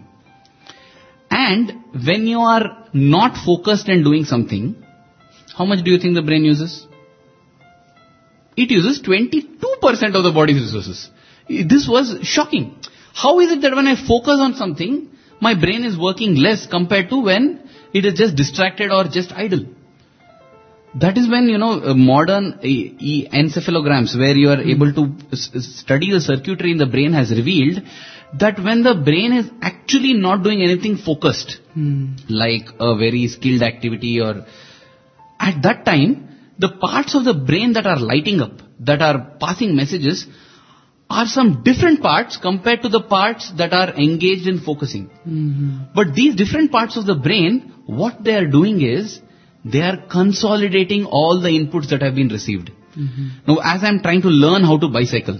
And when you are not focused and doing something, how much do you think the brain uses? It uses twenty-two percent of the body's resources. This was shocking. How is it that when I focus on something, my brain is working less compared to when it is just distracted or just idle? That is when, you know, uh, modern uh, e- encephalograms where you are mm. able to s- study the circuitry in the brain has revealed that when the brain is actually not doing anything focused, mm. like a very skilled activity, or at that time, the parts of the brain that are lighting up, that are passing messages, are some different parts compared to the parts that are engaged in focusing. Mm-hmm. But these different parts of the brain, what they are doing is, they are consolidating all the inputs that have been received. Mm-hmm. Now, as I am trying to learn how to bicycle,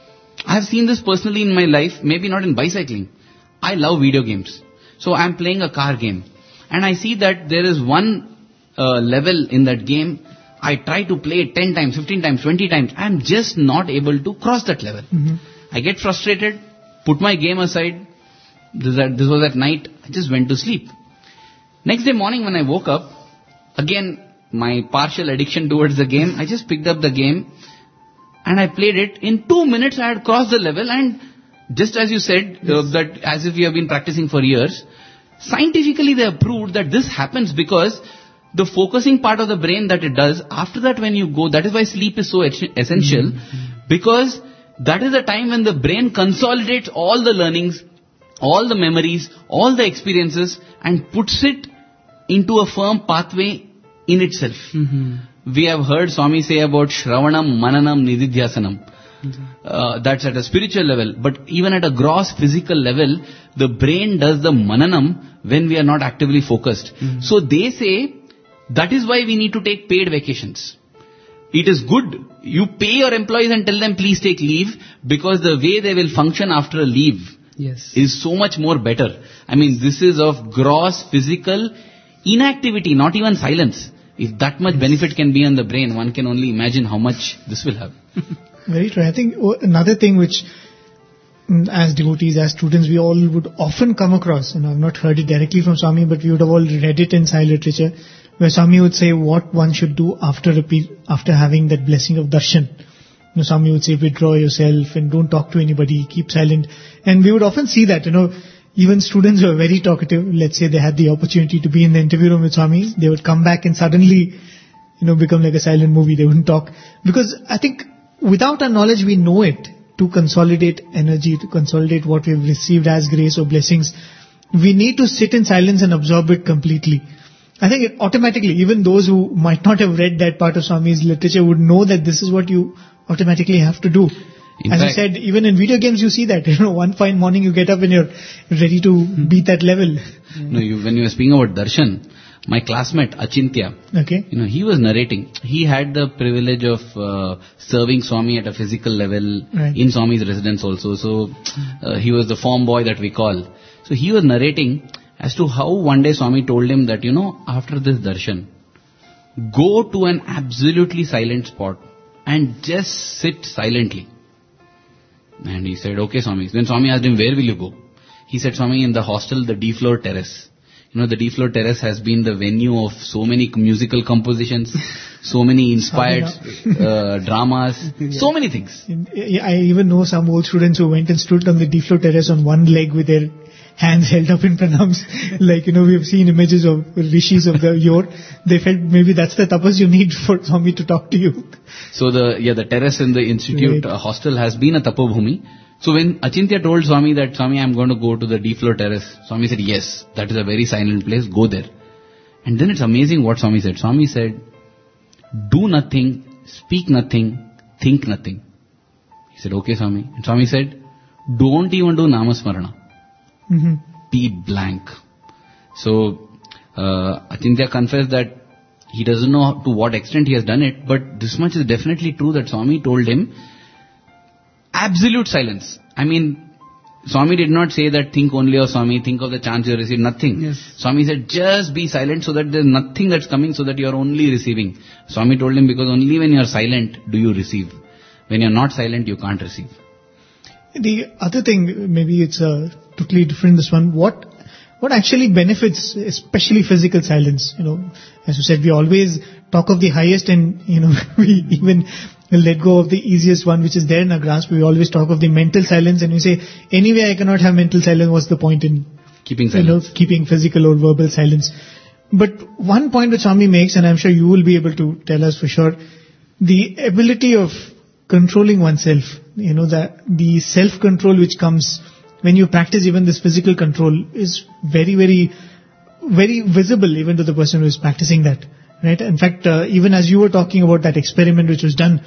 I have seen this personally in my life, maybe not in bicycling. I love video games. So I am playing a car game. And I see that there is one uh, level in that game, I try to play it ten times, fifteen times, twenty times. I am just not able to cross that level. Mm-hmm. I get frustrated, put my game aside. This, this was at night. I just went to sleep. Next day morning when I woke up, again, my partial addiction towards the game, I just picked up the game and I played it. In two minutes I had crossed the level, and just as you said, yes. uh, that as if you have been practicing for years, scientifically they have proved that this happens because the focusing part of the brain that it does, after that when you go, that is why sleep is so essential, mm-hmm. because that is the time when the brain consolidates all the learnings, all the memories, all the experiences and puts it into a firm pathway in itself. Mm-hmm. We have heard Swami say about Shravanam, Mananam, Nididhyasanam. Mm-hmm. Uh, that's at a spiritual level. But even at a gross physical level, the brain does the Mananam when we are not actively focused. Mm-hmm. So they say that is why we need to take paid vacations. It is good. You pay your employees and tell them please take leave, because the way they will function after a leave yes. is so much more better. I mean, this is of gross physical inactivity, not even silence. If that much benefit can be on the brain, one can only imagine how much this will have. Very true. I think another thing which, as devotees, as students, we all would often come across, and I've not heard it directly from Swami, but we would have all read it in Sai literature, where Swami would say what one should do after repeat, after having that blessing of darshan. You know, Swami would say, withdraw yourself and don't talk to anybody, keep silent. And we would often see that, you know, even students who are very talkative, let's say they had the opportunity to be in the interview room with Swami, they would come back and suddenly, you know, become like a silent movie. They wouldn't talk. Because I think without our knowledge, we know it to consolidate energy, to consolidate what we've received as grace or blessings. We need to sit in silence and absorb it completely. I think it automatically, even those who might not have read that part of Swami's literature would know that this is what you automatically have to do. In As fact, I said, even in video games you see that. You know, one fine morning you get up and you're ready to beat that level. no, you, when you were speaking about darshan, my classmate Achintya, Okay. you know, he was narrating. He had the privilege of uh, serving Swami at a physical level Right. in Swami's residence also. So uh, he was the form boy that we call. So he was narrating as to how one day Swami told him that, you know, after this darshan, go to an absolutely silent spot and just sit silently. And he said, okay, Swami. Then Swami asked him, where will you go? He said, Swami, in the hostel, the D floor terrace. You know, the D floor terrace has been the venue of so many musical compositions, so many inspired uh, dramas, so many things. I even know some old students who went and stood on the D floor terrace on one leg with their hands held up in pranams. Like, you know, we've seen images of rishis of the yore. They felt maybe that's the tapas you need for Swami to talk to you. So the, yeah, the terrace in the institute Right. uh, hostel has been a tapobhumi. So when Achintya told Swami that, Swami, I'm going to go to the D floor terrace, Swami said, yes, that is a very silent place, go there. And then it's amazing what Swami said. Swami said, do nothing, speak nothing, think nothing. He said, okay, Swami. And Swami said, don't even do namasmarana. Mm-hmm. Be blank. So uh, Achintya confessed that he doesn't know to what extent he has done it, but this much is definitely true that Swami told him, absolute silence. I mean, Swami did not say that think only of Swami, think of the chance you receive, nothing. Yes. Swami said just be silent so that there is nothing that's coming, so that you are only receiving. Swami told him, because only when you are silent do you receive. When you are not silent, you can't receive. The other thing, maybe it's uh, totally different this one, what what actually benefits, especially physical silence? You know, as you said, we always talk of the highest and, you know, we even let go of the easiest one which is there in our grasp. We always talk of the mental silence and we say, anyway I cannot have mental silence, what's the point in Keeping you know, silence. keeping physical or verbal silence? But one point which Swami makes, and I'm sure you will be able to tell us for sure, the ability of controlling oneself, you know, that the self-control which comes when you practice even this physical control is very, very, very visible even to the person who is practicing that. Right? In fact, uh, even as you were talking about that experiment which was done,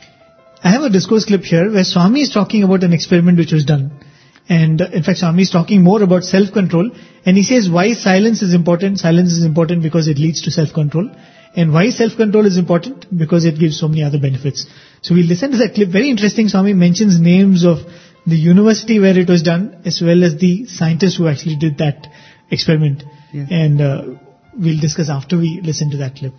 I have a discourse clip here where Swami is talking about an experiment which was done. And uh, in fact, Swami is talking more about self-control. And he says why silence is important. Silence is important because it leads to self-control. And why self-control is important? Because it gives so many other benefits. So we'll listen to that clip. Very interesting. Swami mentions names of the university where it was done, as well as the scientists who actually did that experiment. Yeah. And uh, we'll discuss after we listen to that clip.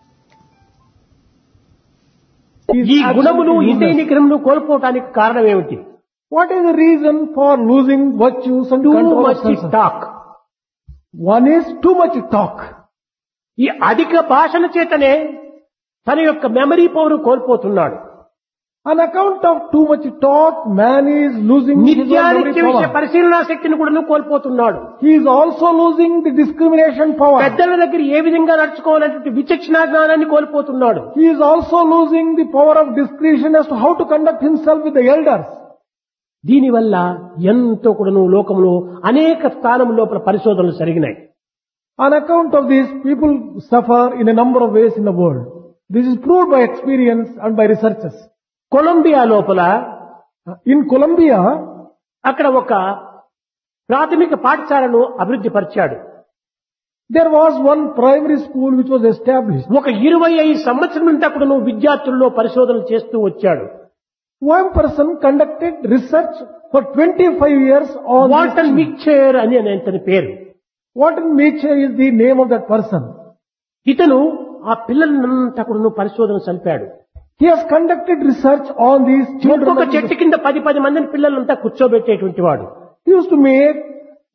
ఈ గుణములు ఇంద్రియ నిగ్రహములు కోల్పోవటానికి కారణం ఏమిటి? What is the reason for losing virtues and to control of much senses? Talk. One is too much talk. ఈ అధిక భాషల చేతనే తన యొక్క మెమరీ పవర్ కోల్పోతున్నాడు. On account of too much talk, man is losing his own memory నిత్యానిత్య విషయ power. పరిశీలనా శక్తిని కూడా కోల్పోతున్నాడు. He is also losing the discrimination power. పెద్దల దగ్గర ఏ విధంగా నడుచుకోవాలనేటువంటి విచక్షణా జ్ఞానాన్ని కోల్పోతున్నాడు. He is also losing the power of discretion as to how to conduct himself with the elders. దీనివల్ల ఎంతో కూడాను లోకంలో అనేక స్థానం లోపల పరిశోధనలు జరిగినాయి. On account of this, people suffer in a number of ways in the world. This is proved by experience and by researchers. Colombia లోపల In Colombia, అక్కడ ఒక ప్రాథమిక పాఠశాలను అభివృద్ధి పరిచాడు. there was one primary school which was established. ఒక ఇరవై ఐదు సంవత్సరం నుండి అక్కడ విద్యార్థుల్లో పరిశోధనలు చేస్తూ వచ్చాడు. One person conducted research for twenty-five years on water this. Mixture అని అతని పేరు. Walter Mitchell is the name of that person. ఇతను ఆ పిల్లలంతా కూడా పరిశోధన చంపాడు. He has conducted research on these children. ఒక్కొక్క of చెట్టు the- కింద పది పది మందిని పిల్లలంతా కూర్చోబెట్టేటువంటి వాడు. He used to make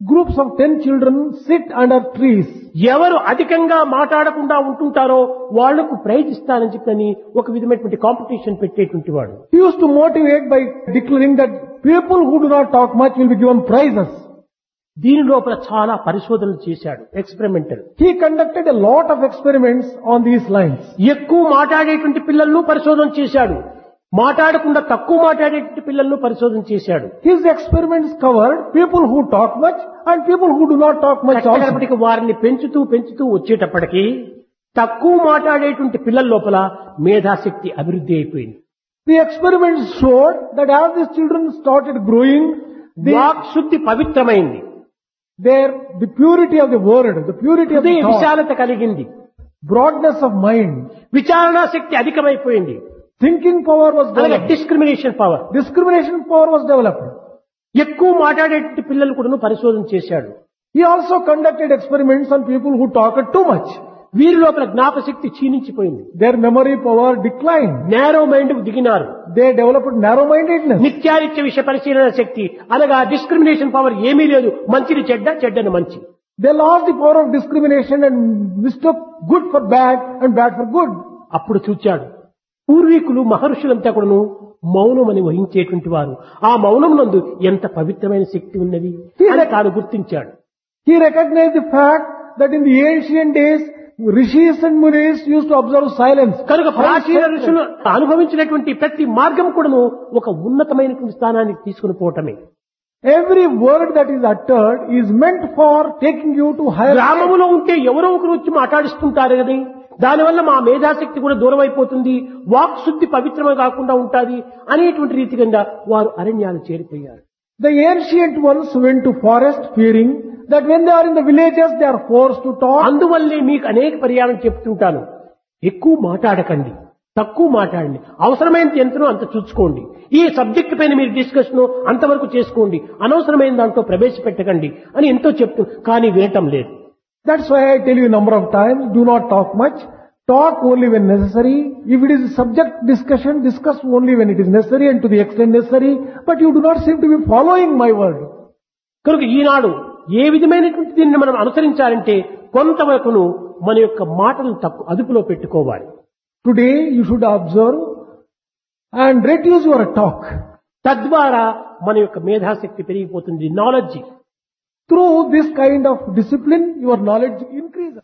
groups of ten children sit under trees. ఎవరు అధికంగా మాట్లాడకుండా ఉంటుంటారో వాళ్లకు ప్రైజ్ ఇస్తానని చెప్పని ఒక విధమైనటువంటి కాంపిటీషన్ పెట్టేటువంటి వాడు. He used to motivate by declaring that people who do not talk much will be given prizes. దీని లోపల చాలా పరిశోధనలు చేశాడు, experimental. He conducted a lot of experiments on these lines. ఎక్కువ మాట్లాడేటువంటి పిల్లలను పరిశోధన చేశాడు, మాట్లాడకుండా తక్కువ మాట్లాడేటువంటి పిల్లలను పరిశోధన చేశాడు. His experiments covered people who talk much and people who do not talk much also. కట్టకడపటికి వారిని పెంచుతూ పెంచుతూ వచ్చేటప్పటికి తక్కువ మాట్లాడేటువంటి పిల్లల లోపల మేధాశక్తి అభివృద్ధి అయిపోయింది. The experiments showed that as these children started growing, వాక్ శుద్ధి పవిత్రమైంది. Their, the purity of the word, the purity of the హృదయ thought, విశాలత కలిగింది. broadness of mind, విచారణా శక్తి అధికమైపోయింది. thinking power was అలాగే developed. Discrimination power. Discrimination power was developed. ఎక్కువ మాట్లాడేటువంటి పిల్లలు కూడా పరిశోధన చేశాడు. He also conducted experiments on people who talked too much. వీరి లోపల జ్ఞాపశక్తి క్షీణించిపోయింది. Their memory power declined. Narrow mind దిగినారు. They developed narrow-mindedness. నిత్యానిత్య విషయ పరిశీలన శక్తి అనగా డిస్క్రిమినేషన్ పవర్ ఏమీ లేదు. మంచిని చెడ్డ, చెడ్డను మంచి. They lost the power of discrimination and mistook good for bad and bad for good. అప్పుడు చూచాడు పూర్వీకులు మహర్షులంతా కూడాను మౌనమని వహించేటువంటి వారు. ఆ మౌనం నందు ఎంత పవిత్రమైన శక్తి ఉన్నది అని తాను గుర్తించాడు. He recognized the fact that in the ancient days, rishis and munis used to observe silence. కనుక ప్రాచీన ఋషులు అనుభవించినటువంటి ప్రతి మార్గం కూడాను ఒక ఉన్నతమైనటువంటి స్థానానికి తీసుకుని పోవటమే. Every word that is uttered is meant for taking you to higher. గ్రామంలో ఉంటే ఎవరో ఒకరు వచ్చి మాట్లాడిస్తుంటారు కదా, దానివల్ల మా మేధాశక్తి కూడా దూరం అయిపోతుంది, వాక్ శుద్ధి పవిత్రమే కాకుండా ఉంటుంది అనేటువంటి రీతి కింద వారు అరణ్యాలు చేరిపోయారు. The ancient ones went to forest fearing that when they are in the villages they are forced to talk. అందువల్లే మీకు అనేక పర్యాయం చెప్తుంటాను, ఎక్కువ మాట్లాడకండి, తక్కువ మాట్లాడండి, అవసరమైనంత ఎంతనో అంత చూసుకోండి, ఈ సబ్జెక్ట్ పైన మీరు డిస్కషన్ అంతవరకు చేసుకోండి, అనవసరమైన దాంట్లో ప్రవేశపెట్టకండి అని ఎంతో చెప్తూ కానీ వినటం లేదు. That's why I tell you a number of times, do not talk much. Talk only when necessary. If it is subject discussion, discuss only when it is necessary and to the extent necessary. But you do not seem to be following my word. కనుక ఈనాడు ఏ విధమైనటువంటి దీన్ని మనం అనుసరించాలంటే కొంతవరకును మన యొక్క మాటలను తక్కువ అదుపులో పెట్టుకోవాలి. Today you should observe and reduce your talk. తద్వారా మన యొక్క మేధాశక్తి పెరిగిపోతుంది. Knowledge Through this kind of discipline, your knowledge increases.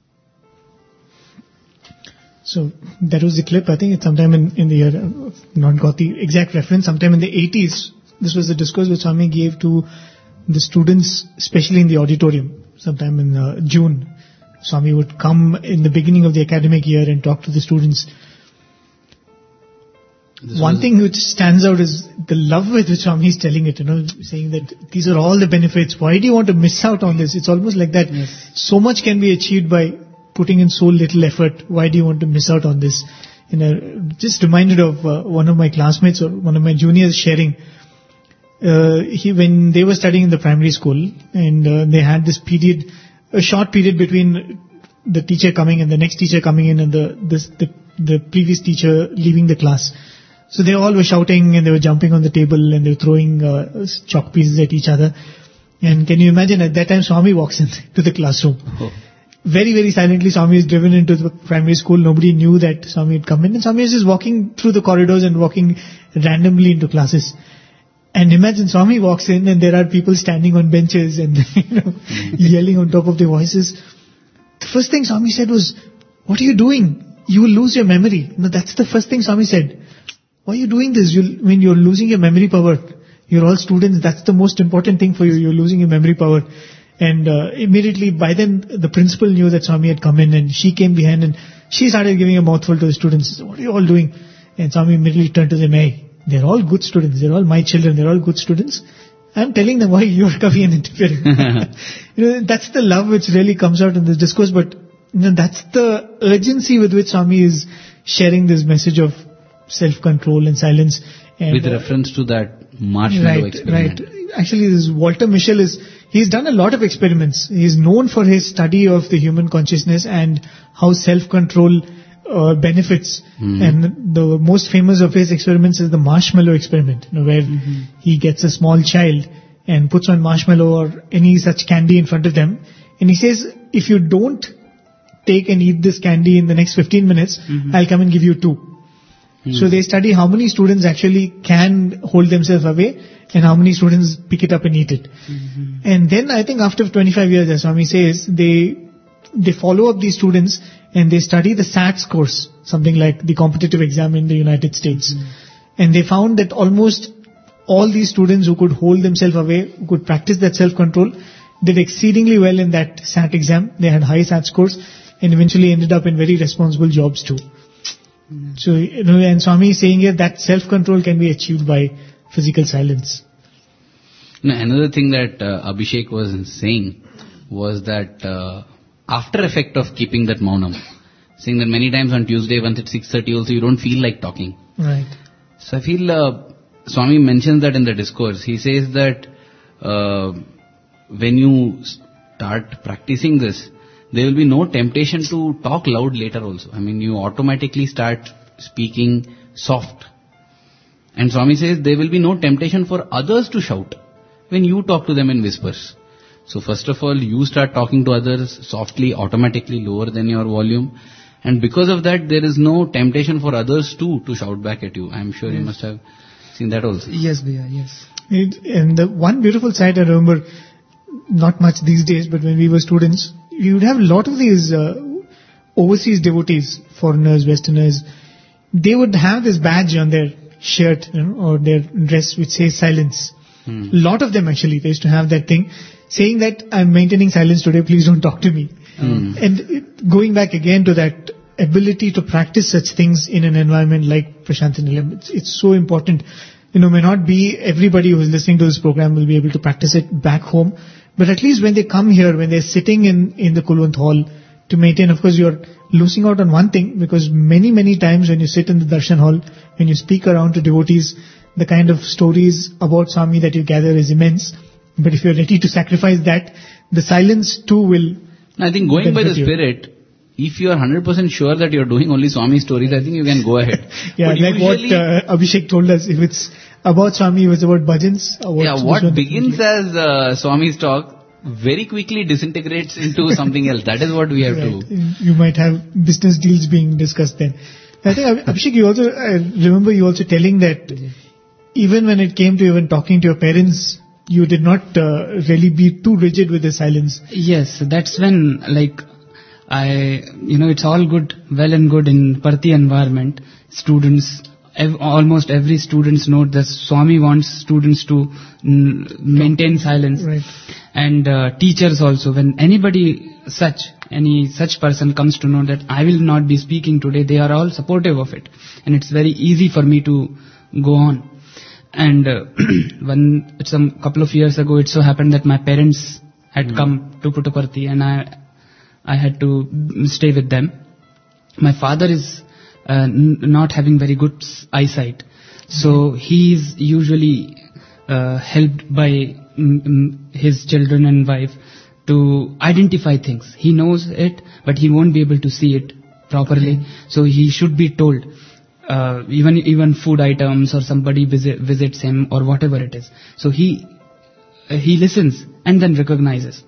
So that was the clip. I think it's sometime in, in the year, I've not got the exact reference, sometime in the eighties. This was the discourse which Swami gave to the students, especially in the auditorium, sometime in uh, June. Swami would come in the beginning of the academic year and talk to the students. This One was- thing which stands out is the love with which Swami is telling it, you know, saying that these are all the benefits. Why do you want to miss out on this? It's almost like that. Yes. So much can be achieved by putting in so little effort. Why do you want to miss out on this? You know, just reminded of uh, one of my classmates or one of my juniors sharing. Uh, he, when they were studying in the primary school and uh, they had this period, a short period between the teacher coming and the next teacher coming in and the, this, the, the previous teacher leaving the class. So they all were shouting and they were jumping on the table and they were throwing uh, chalk pieces at each other. And can you imagine at that time Swami walks into the classroom. Oh. Very, very silently Swami is driven into the primary school. Nobody knew that Swami had come in. And Swami is just walking through the corridors and walking randomly into classes. And imagine Swami walks in and there are people standing on benches and you know, yelling on top of their voices. The first thing Swami said was, what are you doing? You will lose your memory. No, that's the first thing Swami said. Why are you doing this? You'll, when you're losing your memory power, you're all students, that's the most important thing for you. You're losing your memory power. And uh, immediately by then the principal knew that Swami had come in and she came behind and she started giving a mouthful to the students. What are you all doing? And Swami immediately turned to them, hey, they're all good students. They're all my children. They're all good students. I'm telling them why you're coming and interfering. You know, that's the love which really comes out in this discourse. But you know, that's the urgency with which Swami is sharing this message of self-control and silence. And, With uh, reference to that marshmallow right, experiment. right. Actually, this Walter Mischel is, he's done a lot of experiments. He's known for his study of the human consciousness and how self-control uh, benefits. Mhm. And the most famous of his experiments is the marshmallow experiment, you know, where he gets a small child and puts one marshmallow or any such candy in front of them. And he says, if you don't take and eat this candy in the next fifteen minutes, mm-hmm. I'll come and give you two. Mm-hmm. So they study how many students actually can hold themselves away and how many students pick it up and eat it. Mm-hmm. And then I think after twenty-five years, as Swami says, they they follow up these students and they study the S A T scores, something like the competitive exam in the United States. Mm-hmm. And they found that almost all these students who could hold themselves away, who could practice that self-control, did exceedingly well in that S A T exam. They had high S A T scores and eventually ended up in very responsible jobs too. Mm-hmm. So, you know, and Swami is saying here that self-control can be achieved by physical silence. Now, another thing that uh, Abhishek was saying was that uh, after effect of keeping that maunam, saying that many times on Tuesday, once it's six thirty also, you don't feel like talking. Right. So I feel uh, Swami mentions that in the discourse. He says that uh, when you start practicing this, there will be no temptation to talk loud later also. I mean, you automatically start speaking soft. And Swami says there will be no temptation for others to shout when you talk to them in whispers. So first of all, you start talking to others softly, automatically lower than your volume. And because of that, there is no temptation for others too to shout back at you. I am sure yes. you must have seen that also. Yes, Bhaiya, yes. It, and the one beautiful sight I remember, not much these days, but when we were students, you would have a lot of these uh, overseas devotees, foreigners, westerners. They would have this badge on their shirt, you know, or their dress which says silence. A hmm. lot of them actually, they used to have that thing saying that I'm maintaining silence today, please don't talk to me. Hmm. And it, going back again to that ability to practice such things in an environment like Prashanthi Nilayam, it's, it's so important. You know, may not be everybody who is listening to this program will be able to practice it back home, but at least when they come here, when they're sitting in, in the Kulwant Hall to maintain, of course you're losing out on one thing, because many, many times when you sit in the Darshan Hall, when you speak around to devotees, the kind of stories about Swami that you gather is immense. But if you're ready to sacrifice that, the silence too will... I think going by the you. spirit, if you are one hundred percent sure that you're doing only Swami stories, I think you can go ahead. yeah, but like what uh, Abhishek told us, if it's about Swami, if it's about bhajans... Yeah, what begins as uh, Swami's talk very quickly disintegrates into something else. That is what we have right. to... You might have business deals being discussed then. I think, Abhishek, you also, I remember you also telling that even when it came to even talking to your parents, you did not uh, really be too rigid with the silence. Yes, that's when, like, I, you know, it's all good, well and good in Parthi environment. Students, ev- almost every students know that Swami wants students to n- maintain silence. Right. And uh, teachers also, when anybody such, any such person comes to know that I will not be speaking today, they are all supportive of it. And it's very easy for me to go on. And uh, when some couple of years ago, it so happened that my parents had mm. come to Puttaparthi and I I had to stay with them. My father is uh, n- not having very good eyesight, so he is usually uh, helped by mm, mm, his children and wife to identify things. He knows it, but he won't be able to see it properly, okay. So he should be told. Uh, even even food items or somebody visit, visits him or whatever it is. So he uh, he listens and then recognizes.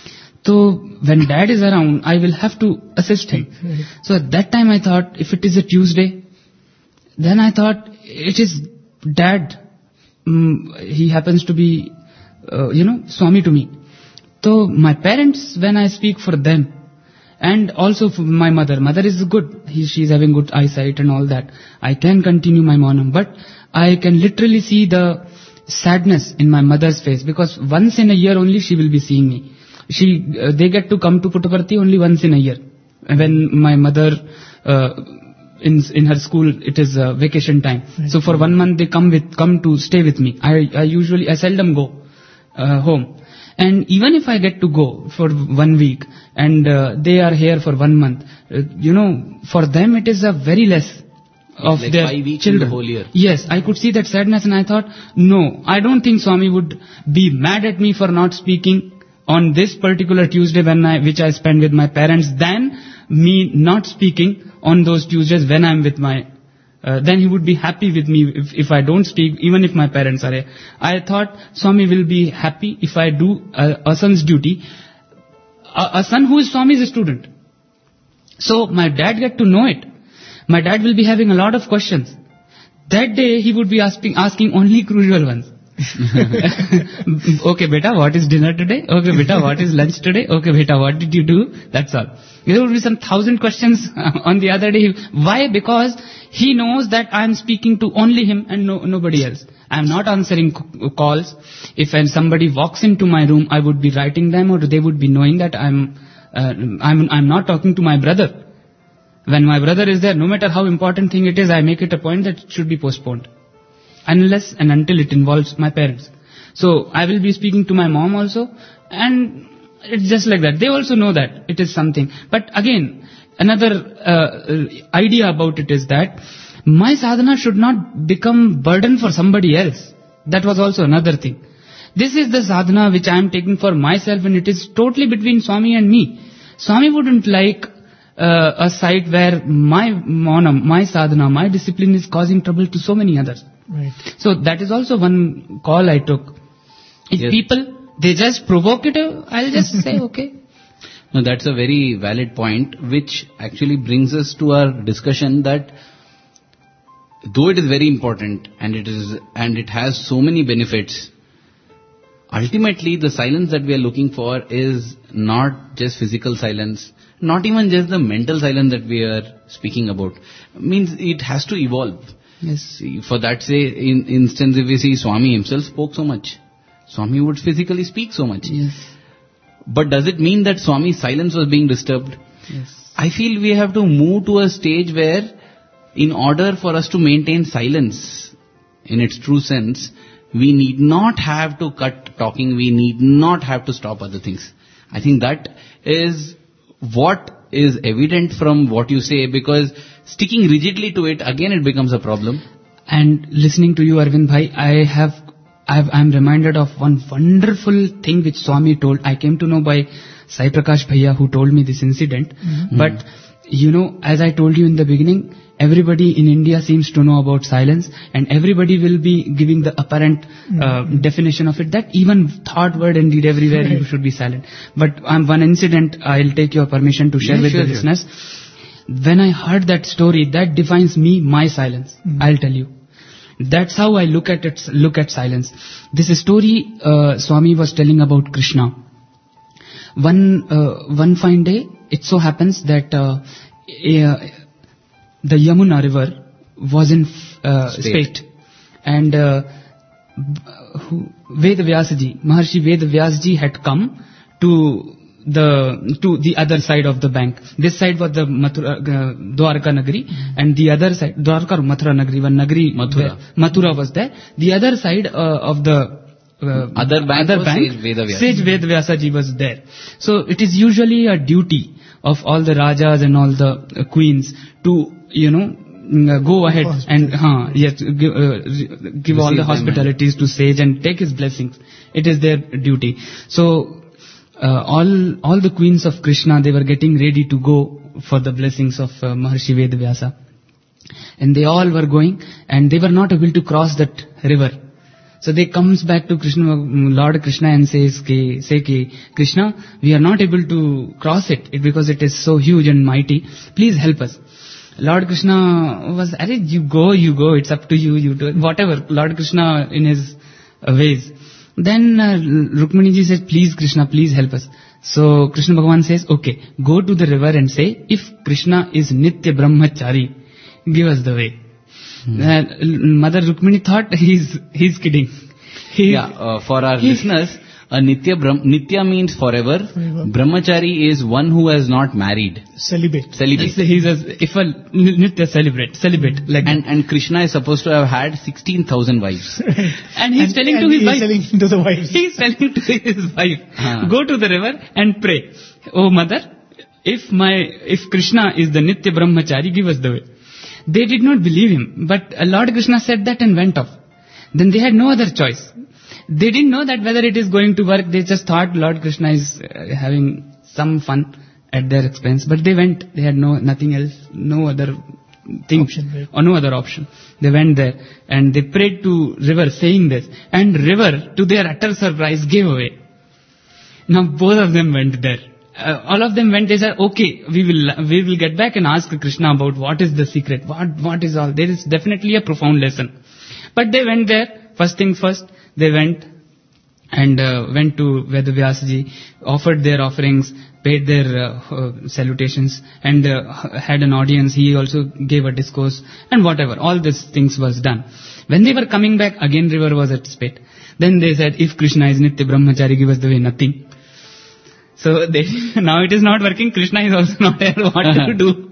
So when dad is around, I will have to assist him. Right. So at that time I thought, if it is a Tuesday, then I thought it is dad. Um, he happens to be, uh, you know, Swami to me. So my parents, when I speak for them, and also for my mother. Mother is good. He, she's having good eyesight and all that. I can continue my maunam. But I can literally see the sadness in my mother's face. Because once in a year only she will be seeing me. She, uh, they get to come to Puttaparthi only once in a year. When my mother, uh, in in her school, it is uh, vacation time. Right. So for one month they come with, come to stay with me. I, I usually, I seldom go uh, home. And even if I get to go for one week and uh, they are here for one month, uh, you know, for them it is a very less of like their five weeks children. In the whole year. Yes, I could see that sadness and I thought, no, I don't think Swami would be mad at me for not speaking on this particular Tuesday when I, which I spend with my parents, than me not speaking on those Tuesdays when I'm with my uh, then he would be happy with me if, if I don't speak, even if my parents are here. I thought Swami will be happy if I do a, a son's duty. A, a son who is Swami's student. So my dad get to know it. My dad will be having a lot of questions. That day he would be asking, asking only crucial ones. Okay, beta, what is dinner today? Okay, beta, what is lunch today? Okay, beta, what did you do? That's all. There would be some thousand questions on the other day. Why? Because he knows that I am speaking to only him and no, nobody else. I am not answering c- calls. If somebody walks into my room, I would be writing them, or they would be knowing that I'm, uh, I'm, I'm not talking to my brother. When my brother is there, no matter how important thing it is, I make it a point that it should be postponed. Unless and until it involves my parents. So I will be speaking to my mom also, and it's just like that. They also know that it is something. But again, another uh, idea about it is that my sadhana should not become burden for somebody else. That was also another thing. This is the sadhana which I am taking for myself, and it is totally between Swami and me. Swami wouldn't like uh, a site where my monam, my sadhana, my discipline is causing trouble to so many others. Right. So that is also one call I took. If Yes. people, they just provocative, I'll just say, okay. No, that's a very valid point, which actually brings us to our discussion that though it is very important and it is and it has so many benefits, ultimately the silence that we are looking for is not just physical silence, not even just the mental silence that we are speaking about. Means it has to evolve. Yes. See, for that say, in instance, if we see Swami himself spoke so much, Swami would physically speak so much. Yes. But does it mean that Swami's silence was being disturbed? Yes. I feel we have to move to a stage where, in order for us to maintain silence in its true sense, we need not have to cut talking, we need not have to stop other things. I think that is what is evident from what you say, because sticking rigidly to it, again it becomes a problem. And listening to you, Arvind Bhai, I have, I have, I am reminded of one wonderful thing which Swami told. I came to know by Sai Prakash Bhaiya, who told me this incident. Mm-hmm. But, you know, as I told you in the beginning, everybody in India seems to know about silence, and everybody will be giving the apparent uh, Mm-hmm. definition of it, that even thought, word and deed, everywhere you should be silent. But um, one incident, I'll take your permission to share Yeah, with sure, the sure. listeners. When I heard that story, that defines me, my silence. Mm. I'll tell you. That's how I look at it, look at silence. This story, uh, Swami was telling about Krishna. One, uh, one fine day, it so happens that, uh, uh, the Yamuna river was in, uh, Spate. spate. And, uh, who, Ved Vyasaji, Maharshi Ved Vyasaji had come to the to the other side of the bank. This side was the Mathura, uh, Dwarka Nagari, and the other side, Dwarka or Mathura Nagari, one Nagari, Mathura. there, Mathura was there. The other side uh, of the uh, Other bank other was bank, Sage Veda Vyasa. Sage Ved Vyasaji was there. So it is usually a duty of all the rajas and all the uh, queens to, you know, mm, uh, go ahead and uh, yes, give, uh, give all Receive the them hospitalities to Sage and take his blessings. It is their duty. So uh, all all the queens of Krishna, they were getting ready to go for the blessings of uh, Maharshi Ved Vyasa. And they all were going, and they were not able to cross that river. So they comes back to Krishna, Lord Krishna, and says, ke, say, ke, Krishna, we are not able to cross it, it because it is so huge and mighty. Please help us. Lord Krishna was, Arey, you go, you go, it's up to you, you do it, whatever. Lord Krishna in his uh, ways. Then uh, Rukmini ji said, please Krishna, please help us. So Krishna Bhagavan says, okay, go to the river and say, if Krishna is Nitya Brahmachari, give us the way. Hmm. Uh, Mother Rukmini thought he's he's kidding. He, Yeah, uh, for our he- listeners, a Nitya, Brahm, Nitya means forever. Forever. Brahmachari is one who has not married. Celibate. Celibate. He's a, if a Nitya celebrate, celebrate like And, and Krishna is supposed to have had sixteen thousand wives. and he's And- telling and to his he's wife. telling to the wives. He's telling to his wife, Ah. go to the river and pray. Oh mother, if my, if Krishna is the Nitya Brahmachari, give us the way. They did not believe him, but uh, Lord Krishna said that and went off. Then they had no other choice. They didn't know that whether it is going to work. They just thought Lord Krishna is uh, having some fun at their expense. But they went. They had no nothing else, no other thing Option, right. or no other option. They went there and they prayed to river saying this, and river, to their utter surprise, gave away. Now both of them went there. Uh, all of them went, they said, okay, we will we will get back and ask Krishna about what is the secret, what what is all. There is definitely a profound lesson. But they went there, first thing first, they went and uh, went to Vedavyasaji, offered their offerings, paid their uh, uh, salutations, and uh, had an audience. He also gave a discourse, and whatever. All these things was done. When they were coming back, again river was at spit. Then they said, if Krishna is Nitya Brahmachari, give us the way, nothing. So they, now it is not working. Krishna is also not here. What to do?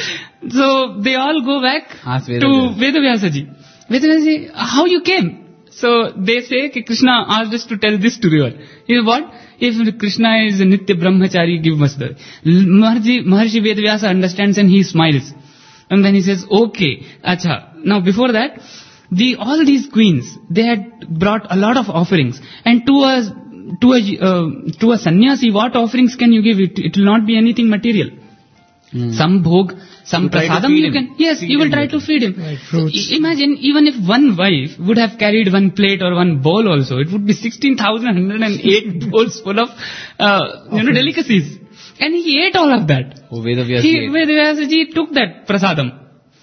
So they all go back Ask to Vedavyasaji. Vedavyasaji. Vedavyasaji, how you came? So they say that Krishna asked us to tell this to river. He said, what? If Krishna is a Nitya Brahmachari, give us the... Maharshi, Maharshi Vedavyasa understands and he smiles. And then he says, okay, acha. Now before that, the all these queens, they had brought a lot of offerings. And to a, to a, uh, to a sannyasi, what offerings can you give? It, it will not be anything material. Hmm. Some bhog, some You try to prasadam feed you him. can, yes, Feed you will him try little. to feed him. Right, fruits. I- Imagine, even if one wife would have carried one plate or one bowl also, it would be sixteen thousand one hundred eight bowls full of, uh, you know, delicacies. And he ate all of that. Oh, Vedavyasa He, ate. Vedavyasaji took that prasadam.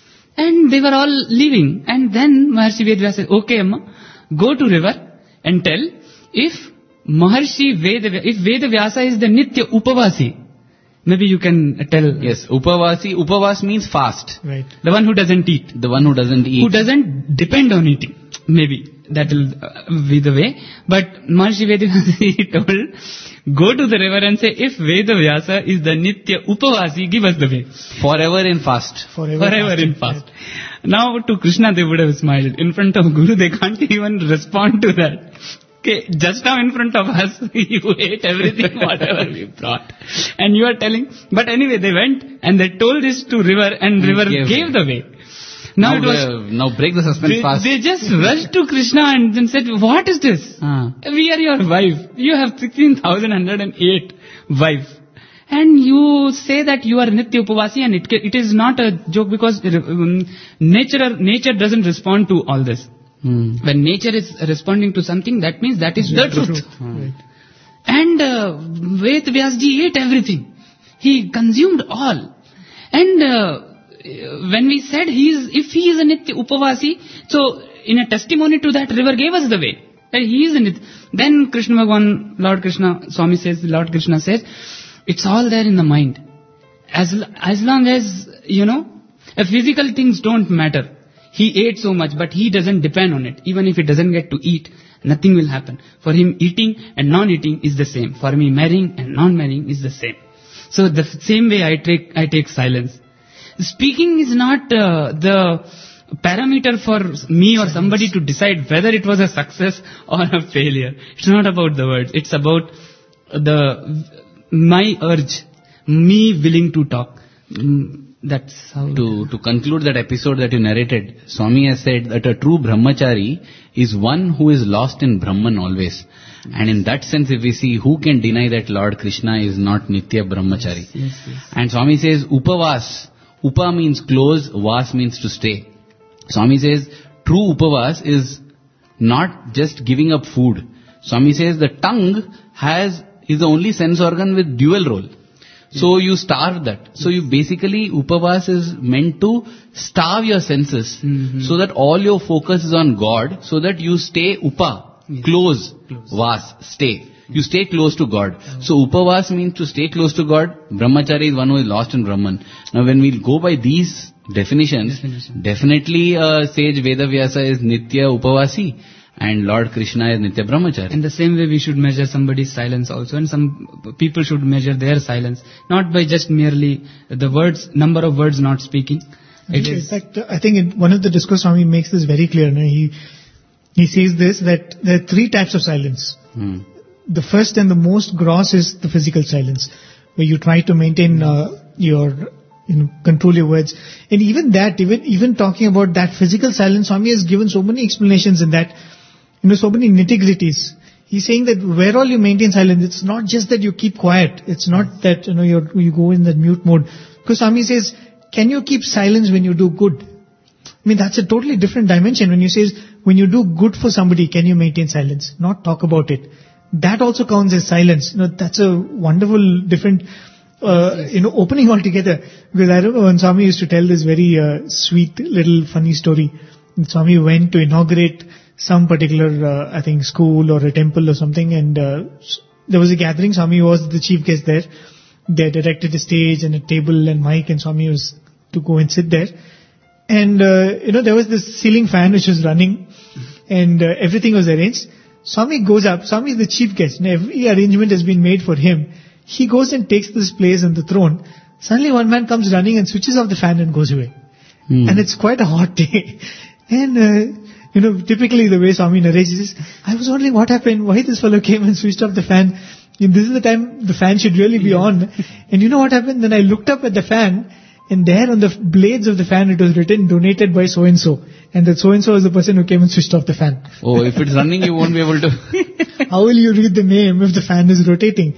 And they were all leaving. And then Maharshi Vedavyasa said, okay, Amma, go to river and tell if Maharshi Vedavyasa, if Vedavyasa is the Nitya Upavasi, maybe you can tell. Yes, Upavasi. Upavas means fast. Right. The one who doesn't eat. The one who doesn't eat. Who doesn't depend on eating. Maybe that will uh, be the way. But Maharshi Vedavyasa told, go to the river and say, if Vedavyasa is the Nitya Upavasi, give us the way. Forever in fast. Forever, Forever in fast. Now to Krishna they would have smiled. In front of Guru they can't even respond to that. Okay, just now in front of us, you ate everything, whatever we brought. And you are telling, but anyway, they went and they told this to river and river gave gave way. the way. Now, Now, it was, the, now break the suspense they, fast. they just rushed to Krishna and then said, what is this? Ah. We are your wife. You have sixteen thousand one hundred eight wife. And you say that you are Nitya Upavasi, and it, ca- it is not a joke because um, nature, nature doesn't respond to all this. Hmm. When nature is responding to something, that means that is the truth. Right. And uh, Ved Vyasji ate everything. He consumed all. And uh, when we said he is, if he is a Nitya Upavasi, so in a testimony to that, river gave us the way. That he is a Nitya. Then Krishna Bhagavan, Lord Krishna, Swami says, Lord Krishna says, it's all there in the mind. As, as long as, you know, uh, physical things don't matter. He ate so much, but he doesn't depend on it. Even if he doesn't get to eat, nothing will happen. For him, eating and non-eating is the same. For me, marrying and non-marrying is the same. So the f- same way I take, I take silence. Speaking is not uh, the parameter for me or somebody to decide whether it was a success or a failure. It's not about the words. It's about the, my urge, me willing to talk. Mm, That's how. To, to conclude that episode that you narrated, Swami has said that a true brahmachari is one who is lost in Brahman always. And in that sense, if we see, who can deny that Lord Krishna is not Nitya Brahmachari? Yes, yes. And Swami says, Upavas. Upa means close, Vas means to stay. Swami says, true Upavas is not just giving up food. Swami says the tongue has, is the only sense organ with dual role. So you starve that. So you basically, Upavas is meant to starve your senses, Mhm. so that all your focus is on God, so that you stay Upa, Yes. close, Close. Vas, stay. You stay close to God. So Upavas means to stay close to God. Brahmachari is one who is lost in Brahman. Now when we go by these definitions, Definition. definitely uh, sage Vedavyasa is Nitya Upavasi and Lord Krishna is Nitya Brahmachari. In the same way, we should measure somebody's silence also, and some people should measure their silence, not by just merely the words, number of words not speaking. It In is fact, I think in one of the discourse Swami makes this very clear. No? He he says this, that there are three types of silence. Hmm. The first and the most gross is the physical silence, where you try to maintain uh, your, you know, control your words. And even that, even even talking about that physical silence, Swami has given so many explanations in that, you know, so many nitty-gritties. He's saying that where all you maintain silence, it's not just that you keep quiet. It's not that, you know, you you go in that mute mode. Because Swami says, can you keep silence when you do good? I mean, that's a totally different dimension. When you say, when you do good for somebody, can you maintain silence? Not talk about it. That also counts as silence. You know, that's a wonderful, different, uh, you know, opening altogether. Because I remember when Swami used to tell this very uh, sweet little funny story. Swami went to inaugurate some particular, uh, I think, school or a temple or something, and uh, there was a gathering. Swami was the chief guest there. They had erected a stage and a table and mic, and Swami was to go and sit there. And, uh, you know, there was this ceiling fan which was running, and uh, everything was arranged. Swami goes up. Swami is the chief guest. And every arrangement has been made for him. He goes and takes this place on the throne. Suddenly one man comes running and switches off the fan and goes away. Hmm. And it's quite a hot day. And, uh, you know, typically the way Swami narrates is, I was wondering what happened, why this fellow came and switched off the fan. And this is the time the fan should really be yeah. on. And you know what happened? Then I looked up at the fan, and there on the blades of the fan it was written, donated by so-and-so. And that so-and-so was the person who came and switched off the fan. Oh, if it's running, you won't be able to. How will you read the name if the fan is rotating?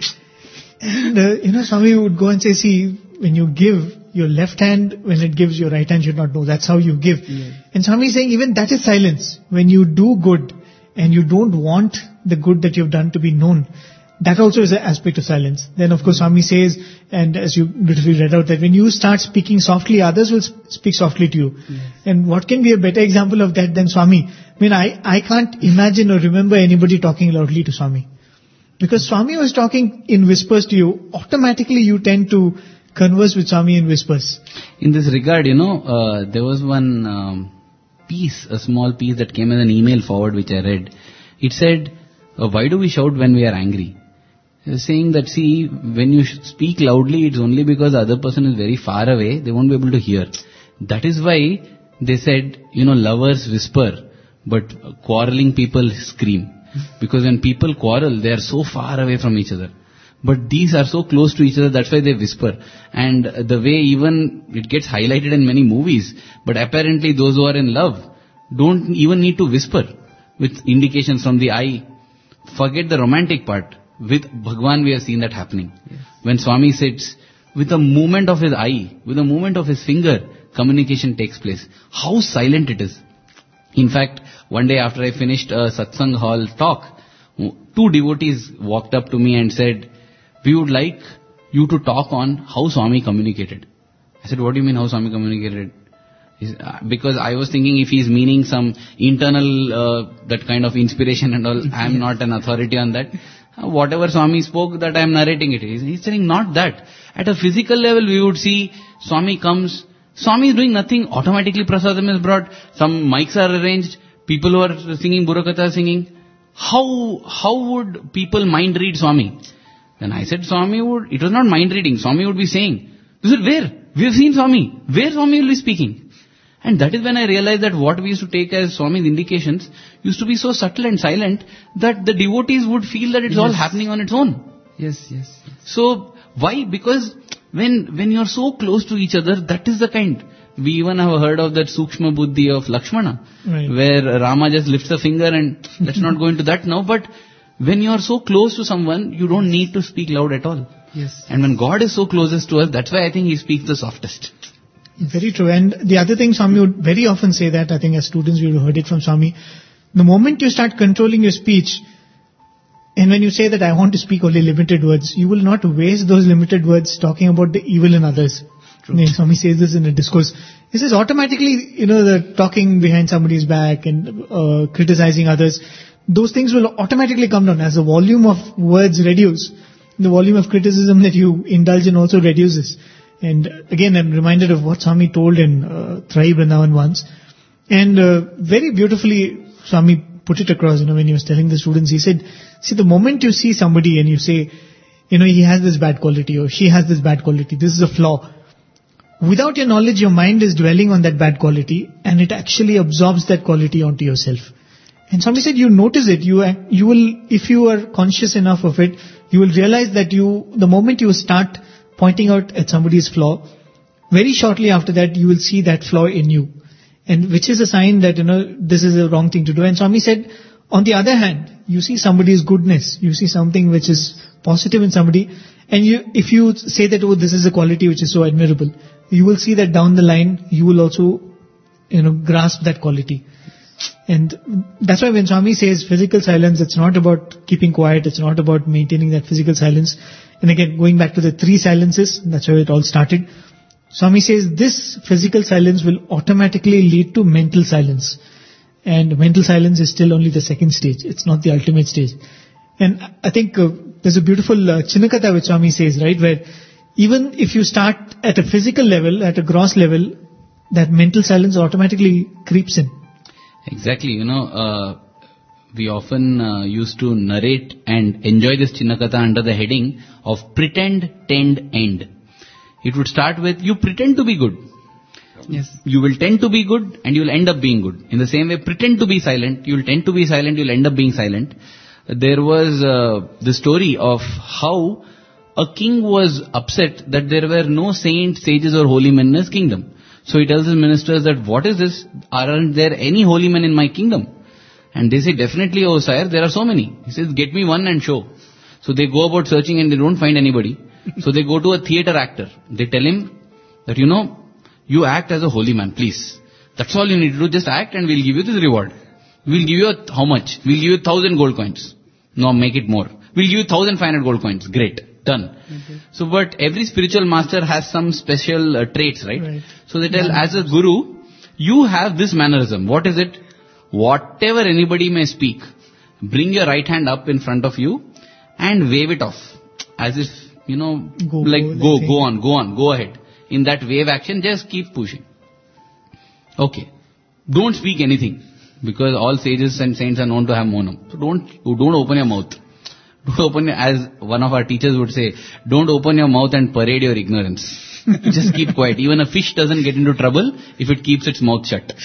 And, uh, you know, Swami would go and say, see, when you give, your left hand, when it gives, your right hand should not know. That's how you give. Yeah. And Swami is saying, even that is silence. When you do good, and you don't want the good that you've done to be known, that also is an aspect of silence. Then of course Swami says, and as you beautifully read out, that when you start speaking softly, others will speak softly to you. Yes. And what can be a better example of that than Swami? I mean, I, I can't imagine or remember anybody talking loudly to Swami. Because Swami was talking in whispers to you, automatically you tend to converse with Swami in whispers. In this regard, you know, uh, there was one um, piece, a small piece that came as an email forward which I read. It said, uh, why do we shout when we are angry? Saying that, see, when you speak loudly, it's only because the other person is very far away, they won't be able to hear. That is why they said, you know, lovers whisper, but quarreling people scream. Because when people quarrel, they are so far away from each other. But these are so close to each other, that's why they whisper. And the way even it gets highlighted in many movies, but apparently those who are in love don't even need to whisper with indications from the eye. Forget the romantic part. With Bhagwan we have seen that happening. Yes. When Swami sits, with a movement of his eye, with a movement of his finger, communication takes place. How silent it is. In fact, one day after I finished a satsang hall talk, two devotees walked up to me and said, we would like you to talk on how Swami communicated. I said, what do you mean how Swami communicated? Because I was thinking if he's meaning some internal, uh, that kind of inspiration and all, I am not an authority on that. Whatever Swami spoke, that I am narrating it. He's saying not that. At a physical level, we would see Swami comes, Swami is doing nothing, automatically prasadam is brought, some mics are arranged, people who are singing Burakatha are singing. How, how would people mind read Swami? Then I said Swami would, it was not mind reading, Swami would be saying. They said, where? We have seen Swami. Where Swami will be speaking? And that is when I realized that what we used to take as Swami's indications used to be so subtle and silent that the devotees would feel that it's yes. all happening on its own. Yes, yes, yes. So, why? Because when when you're so close to each other, that is the kind. We even have heard of that Sukshma Buddhi of Lakshmana, right, where Rama just lifts a finger, and let's not go into that now, but when you're so close to someone, you don't need to speak loud at all. Yes. And when God is so closest to us, that's why I think He speaks the softest. Very true. And the other thing, Swami would very often say that, I think as students we would have heard it from Swami, the moment you start controlling your speech, and when you say that I want to speak only limited words, you will not waste those limited words talking about the evil in others. True. Swami says this in a discourse. He says automatically, you know, the talking behind somebody's back and uh, criticizing others, those things will automatically come down as the volume of words reduce. The volume of criticism that you indulge in also reduces. And again, I'm reminded of what Swami told in uh, Trai Vrindavan once. And uh, very beautifully, Swami put it across, you know, when he was telling the students, he said, see, the moment you see somebody and you say, you know, he has this bad quality or she has this bad quality, this is a flaw. Without your knowledge, your mind is dwelling on that bad quality and it actually absorbs that quality onto yourself. And Swami said, you notice it, you you will, if you are conscious enough of it, you will realize that you, the moment you start pointing out at somebody's flaw, very shortly after that you will see that flaw in you. And which is a sign that, you know, this is a wrong thing to do. And Swami said, on the other hand, you see somebody's goodness, you see something which is positive in somebody, And you, if you say that, oh, this is a quality which is so admirable, you will see that down the line, you will also, you know, grasp that quality. And that's why when Swami says physical silence, it's not about keeping quiet, it's not about maintaining that physical silence. And again, going back to the three silences, that's how it all started. Swami says this physical silence will automatically lead to mental silence. And mental silence is still only the second stage. It's not the ultimate stage. And I think uh, there's a beautiful uh, Chinnakatha which Swami says, right, where even if you start at a physical level, at a gross level, that mental silence automatically creeps in. Exactly. You know, uh, we often uh, used to narrate and enjoy this Chinnakatha under the heading of pretend, tend, end. It would start with, you pretend to be good. Yes. You will tend to be good and you will end up being good. In the same way, pretend to be silent. You will tend to be silent, you will end up being silent. There was uh, the story of how a king was upset that there were no saints, sages or holy men in his kingdom. So he tells his ministers that, what is this? Aren't there any holy men in my kingdom? And they say, definitely, O sire, there are so many. He says, get me one and show. So they go about searching and they don't find anybody. So they go to a theatre actor. They tell him that, you know, you act as a holy man, please. That's all you need to do. Just act and we'll give you this reward. We'll give you a, how much? We'll give you thousand gold coins. No, make it more. We'll give you thousand five hundred gold coins. Great. Done. Okay. So, but every spiritual master has some special uh, traits, right? right? So they tell, as a guru, you have this mannerism. What is it? Whatever anybody may speak, bring your right hand up in front of you and wave it off. As if, you know, go, like go, go, go on, go on, go ahead. In that wave action, just keep pushing. Okay. Don't speak anything. Because all sages and saints are known to have monam. So don't, don't open your mouth. Don't open your, as one of our teachers would say, don't open your mouth and parade your ignorance. Just keep quiet. Even a fish doesn't get into trouble if it keeps its mouth shut.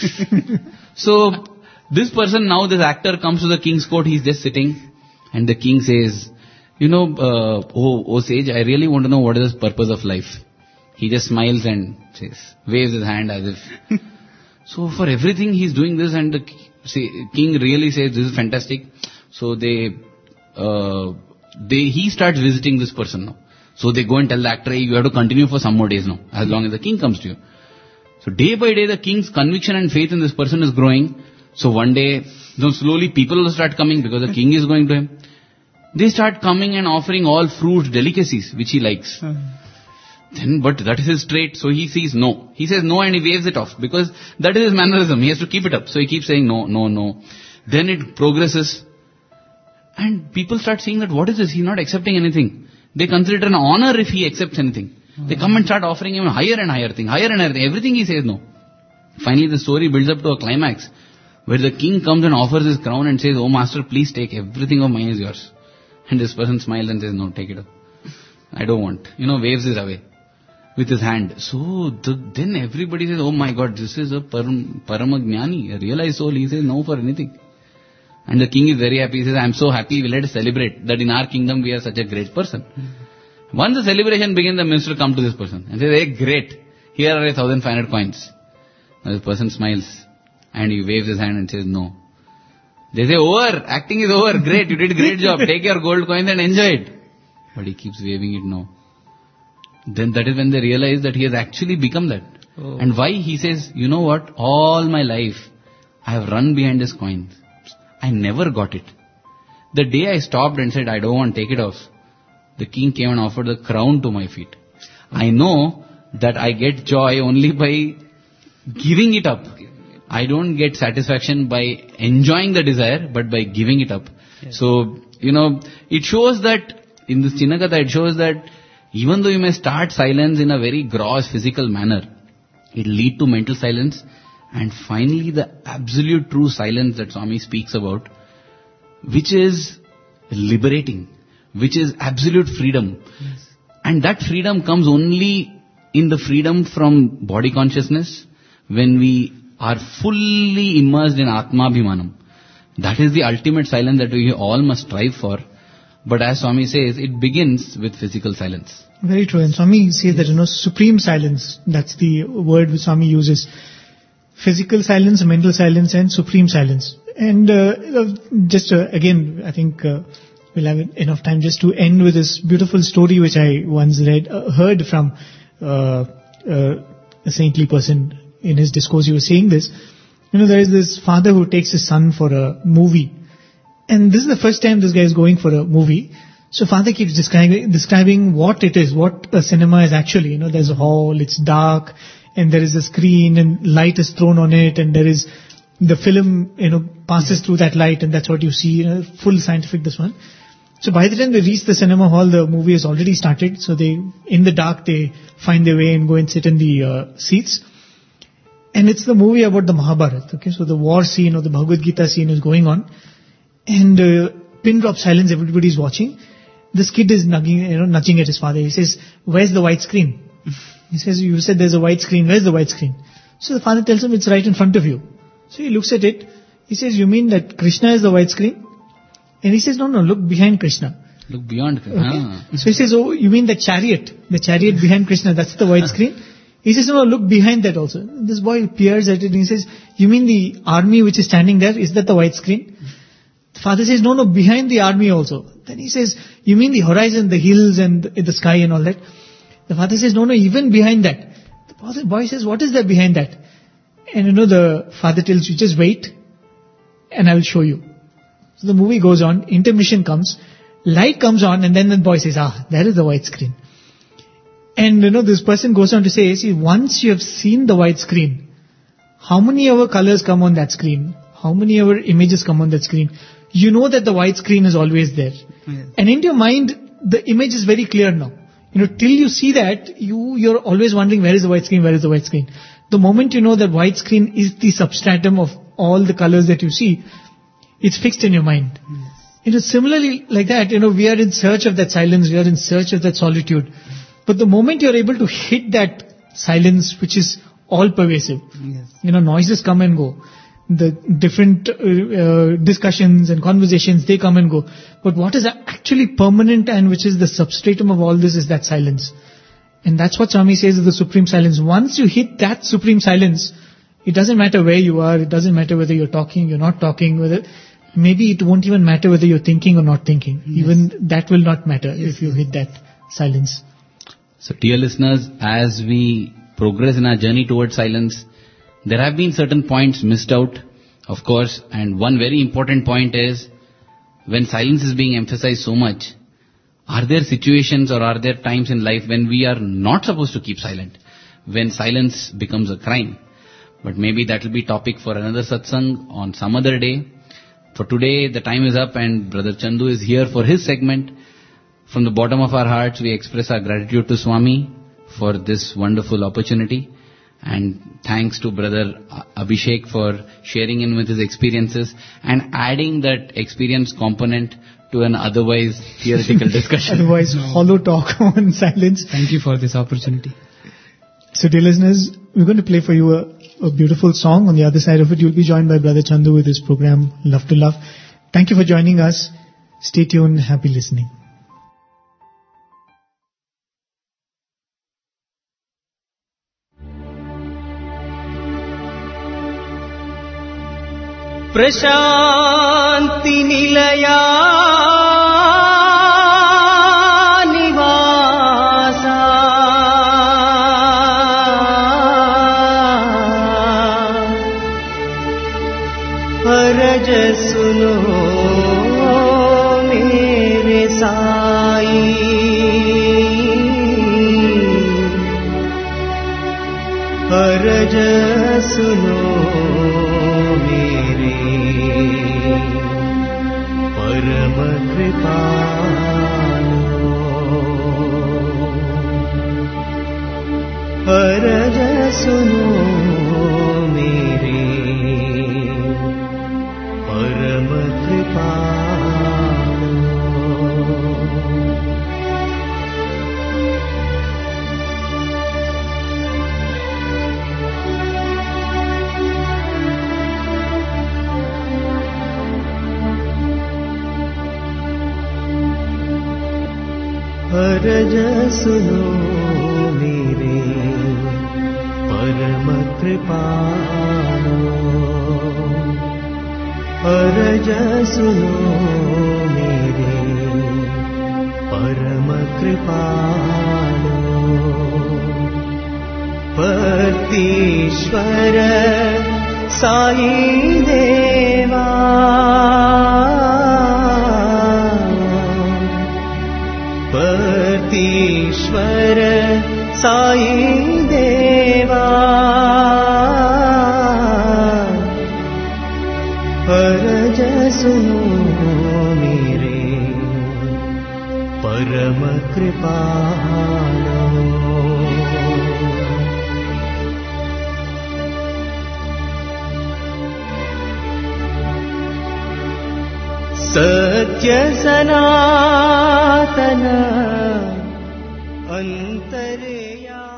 So, this person now, this actor comes to the king's court, he's just sitting, and the king says, you know, uh, oh, oh sage, I really want to know what is the purpose of life. He just smiles and says, waves his hand as if. So for everything he's doing this, and the say, king really says, this is fantastic. So they, uh, they, he starts visiting this person now. So they go and tell the actor, hey, you have to continue for some more days now, as long as the king comes to you. So day by day, the king's conviction and faith in this person is growing. So one day, so slowly people will start coming because the king is going to him. They start coming and offering all fruits, delicacies, which he likes. Mm. Then, but that is his trait, so he sees no. He says no and he waves it off because that is his mannerism. He has to keep it up. So he keeps saying no, no, no. Then it progresses. And people start seeing that what is this? He's not accepting anything. They consider it an honor if he accepts anything. Mm. They come and start offering him higher and higher thing, higher and higher thing. Everything he says no. Finally the story builds up to a climax where the king comes and offers his crown and says, oh master, please take everything of mine is yours. And this person smiles and says, no, take it up. I don't want. You know, waves it away with his hand. So the, then everybody says, oh my God, this is a param, Paramagnani, a realized soul. He says no for anything. And the king is very happy. He says, I am so happy, let us celebrate that in our kingdom we are such a great person. Mm-hmm. Once the celebration begins, the minister comes to this person and says, hey, great, here are a thousand five hundred coins. Now this person smiles and he waves his hand and says no. They say, over, acting is over, great, you did a great job, take your gold coins and enjoy it. But he keeps waving it no. Then that is when they realize that he has actually become that. Oh. And why? He says, you know what, all my life I have run behind this coin. I never got it. The day I stopped and said, I don't want to take it off, the king came and offered the crown to my feet. I know that I get joy only by giving it up. I don't get satisfaction by enjoying the desire, but by giving it up. Yes. So, you know, it shows that, in this Chinnakatha, it shows that even though you may start silence in a very gross physical manner, it will lead to mental silence. And finally, the absolute true silence that Swami speaks about, which is liberating, which is absolute freedom. Yes. And that freedom comes only in the freedom from body consciousness, when we are fully immersed in Atmabhimanam. That is the ultimate silence that we all must strive for. But as Swami says, it begins with physical silence. Very true. And Swami says that, you know, supreme silence, that's the word which Swami uses. Physical silence, mental silence and supreme silence. And uh, just uh, again, I think uh, we'll have enough time just to end with this beautiful story which I once read, uh, heard from uh, uh, a saintly person in his discourse. He was saying this. You know, there is this father who takes his son for a movie. And this is the first time this guy is going for a movie. So father keeps describing, describing what it is, what a cinema is actually. You know, there's a hall, it's dark, and there is a screen and light is thrown on it, and there is the film, you know, passes through that light, and that's what you see, you know, full scientific this one. So by the time they reach the cinema hall, the movie has already started. So they, in the dark, they find their way and go and sit in the uh, seats. And it's the movie about the Mahabharata. Okay, so the war scene or the Bhagavad Gita scene is going on, and uh, pin drop silence. Everybody is watching. This kid is nudging, you know, nudging at his father. He says, "Where's the white screen?" He says, "You said there's a white screen. Where's the white screen?" So the father tells him, "It's right in front of you." So he looks at it. He says, "You mean that Krishna is the white screen?" And he says, "No, no, look behind Krishna." Look beyond. Okay. Ah. So he says, "Oh, you mean the chariot? The chariot behind Krishna, that's the white screen?" He says, "No, no, look behind that also." This boy peers at it and he says, "You mean the army which is standing there? Is that the white screen?" The father says, "No, no, behind the army also." Then he says, "You mean the horizon, the hills and the, the sky and all that?" The father says, "No, no, even behind that." The boy says, "What is there behind that?" And you know, the father tells you, "Just wait and I will show you." So the movie goes on, intermission comes, light comes on, and then the boy says, "Ah, that is the white screen." And you know, this person goes on to say, see, once you have seen the white screen, how many other colors come on that screen? How many other images come on that screen? You know that the white screen is always there. Yes. And in your mind, the image is very clear now. You know, till you see that, you, you're always wondering, where is the white screen, where is the white screen? The moment you know that white screen is the substratum of all the colors that you see, it's fixed in your mind. Yes. You know, similarly like that, you know, we are in search of that silence, we are in search of that solitude. But the moment you're able to hit that silence, which is all pervasive, yes. You know, noises come and go. The different uh, uh, discussions and conversations, they come and go. But what is actually permanent and which is the substratum of all this is that silence. And that's what Swami says is the supreme silence. Once you hit that supreme silence, it doesn't matter where you are, it doesn't matter whether you're talking, you're not talking, whether maybe it won't even matter whether you're thinking or not thinking. Yes. Even that will not matter yes. if you hit that silence. So dear listeners, as we progress in our journey towards silence, there have been certain points missed out, of course, and one very important point is, when silence is being emphasized so much, are there situations or are there times in life when we are not supposed to keep silent, when silence becomes a crime? But maybe that will be topic for another satsang on some other day. For today, the time is up and Brother Chandu is here for his segment. From the bottom of our hearts, we express our gratitude to Swami for this wonderful opportunity. And thanks to Brother Abhishek for sharing in with his experiences and adding that experience component to an otherwise theoretical discussion. Otherwise hollow talk on silence. Thank you for this opportunity. So dear listeners, we're going to play for you a, a beautiful song. On the other side of it, you'll be joined by Brother Chandu with his program, Love to Love. Thank you for joining us. Stay tuned. Happy listening. Prashanti Nilaya निवासा परज सुनो मेरे साई परज सुनो परम कृपालो परज सुनो मेरे परम कृपालो परज सुनो मेरे परम कृपालो परज सुनो मेरे परम कृपालो पतीश्वर साई देवा पतीश्वर साई देवा अरज सुनो मेरे परम कृपालो सत्य सनातन अंतर्यामी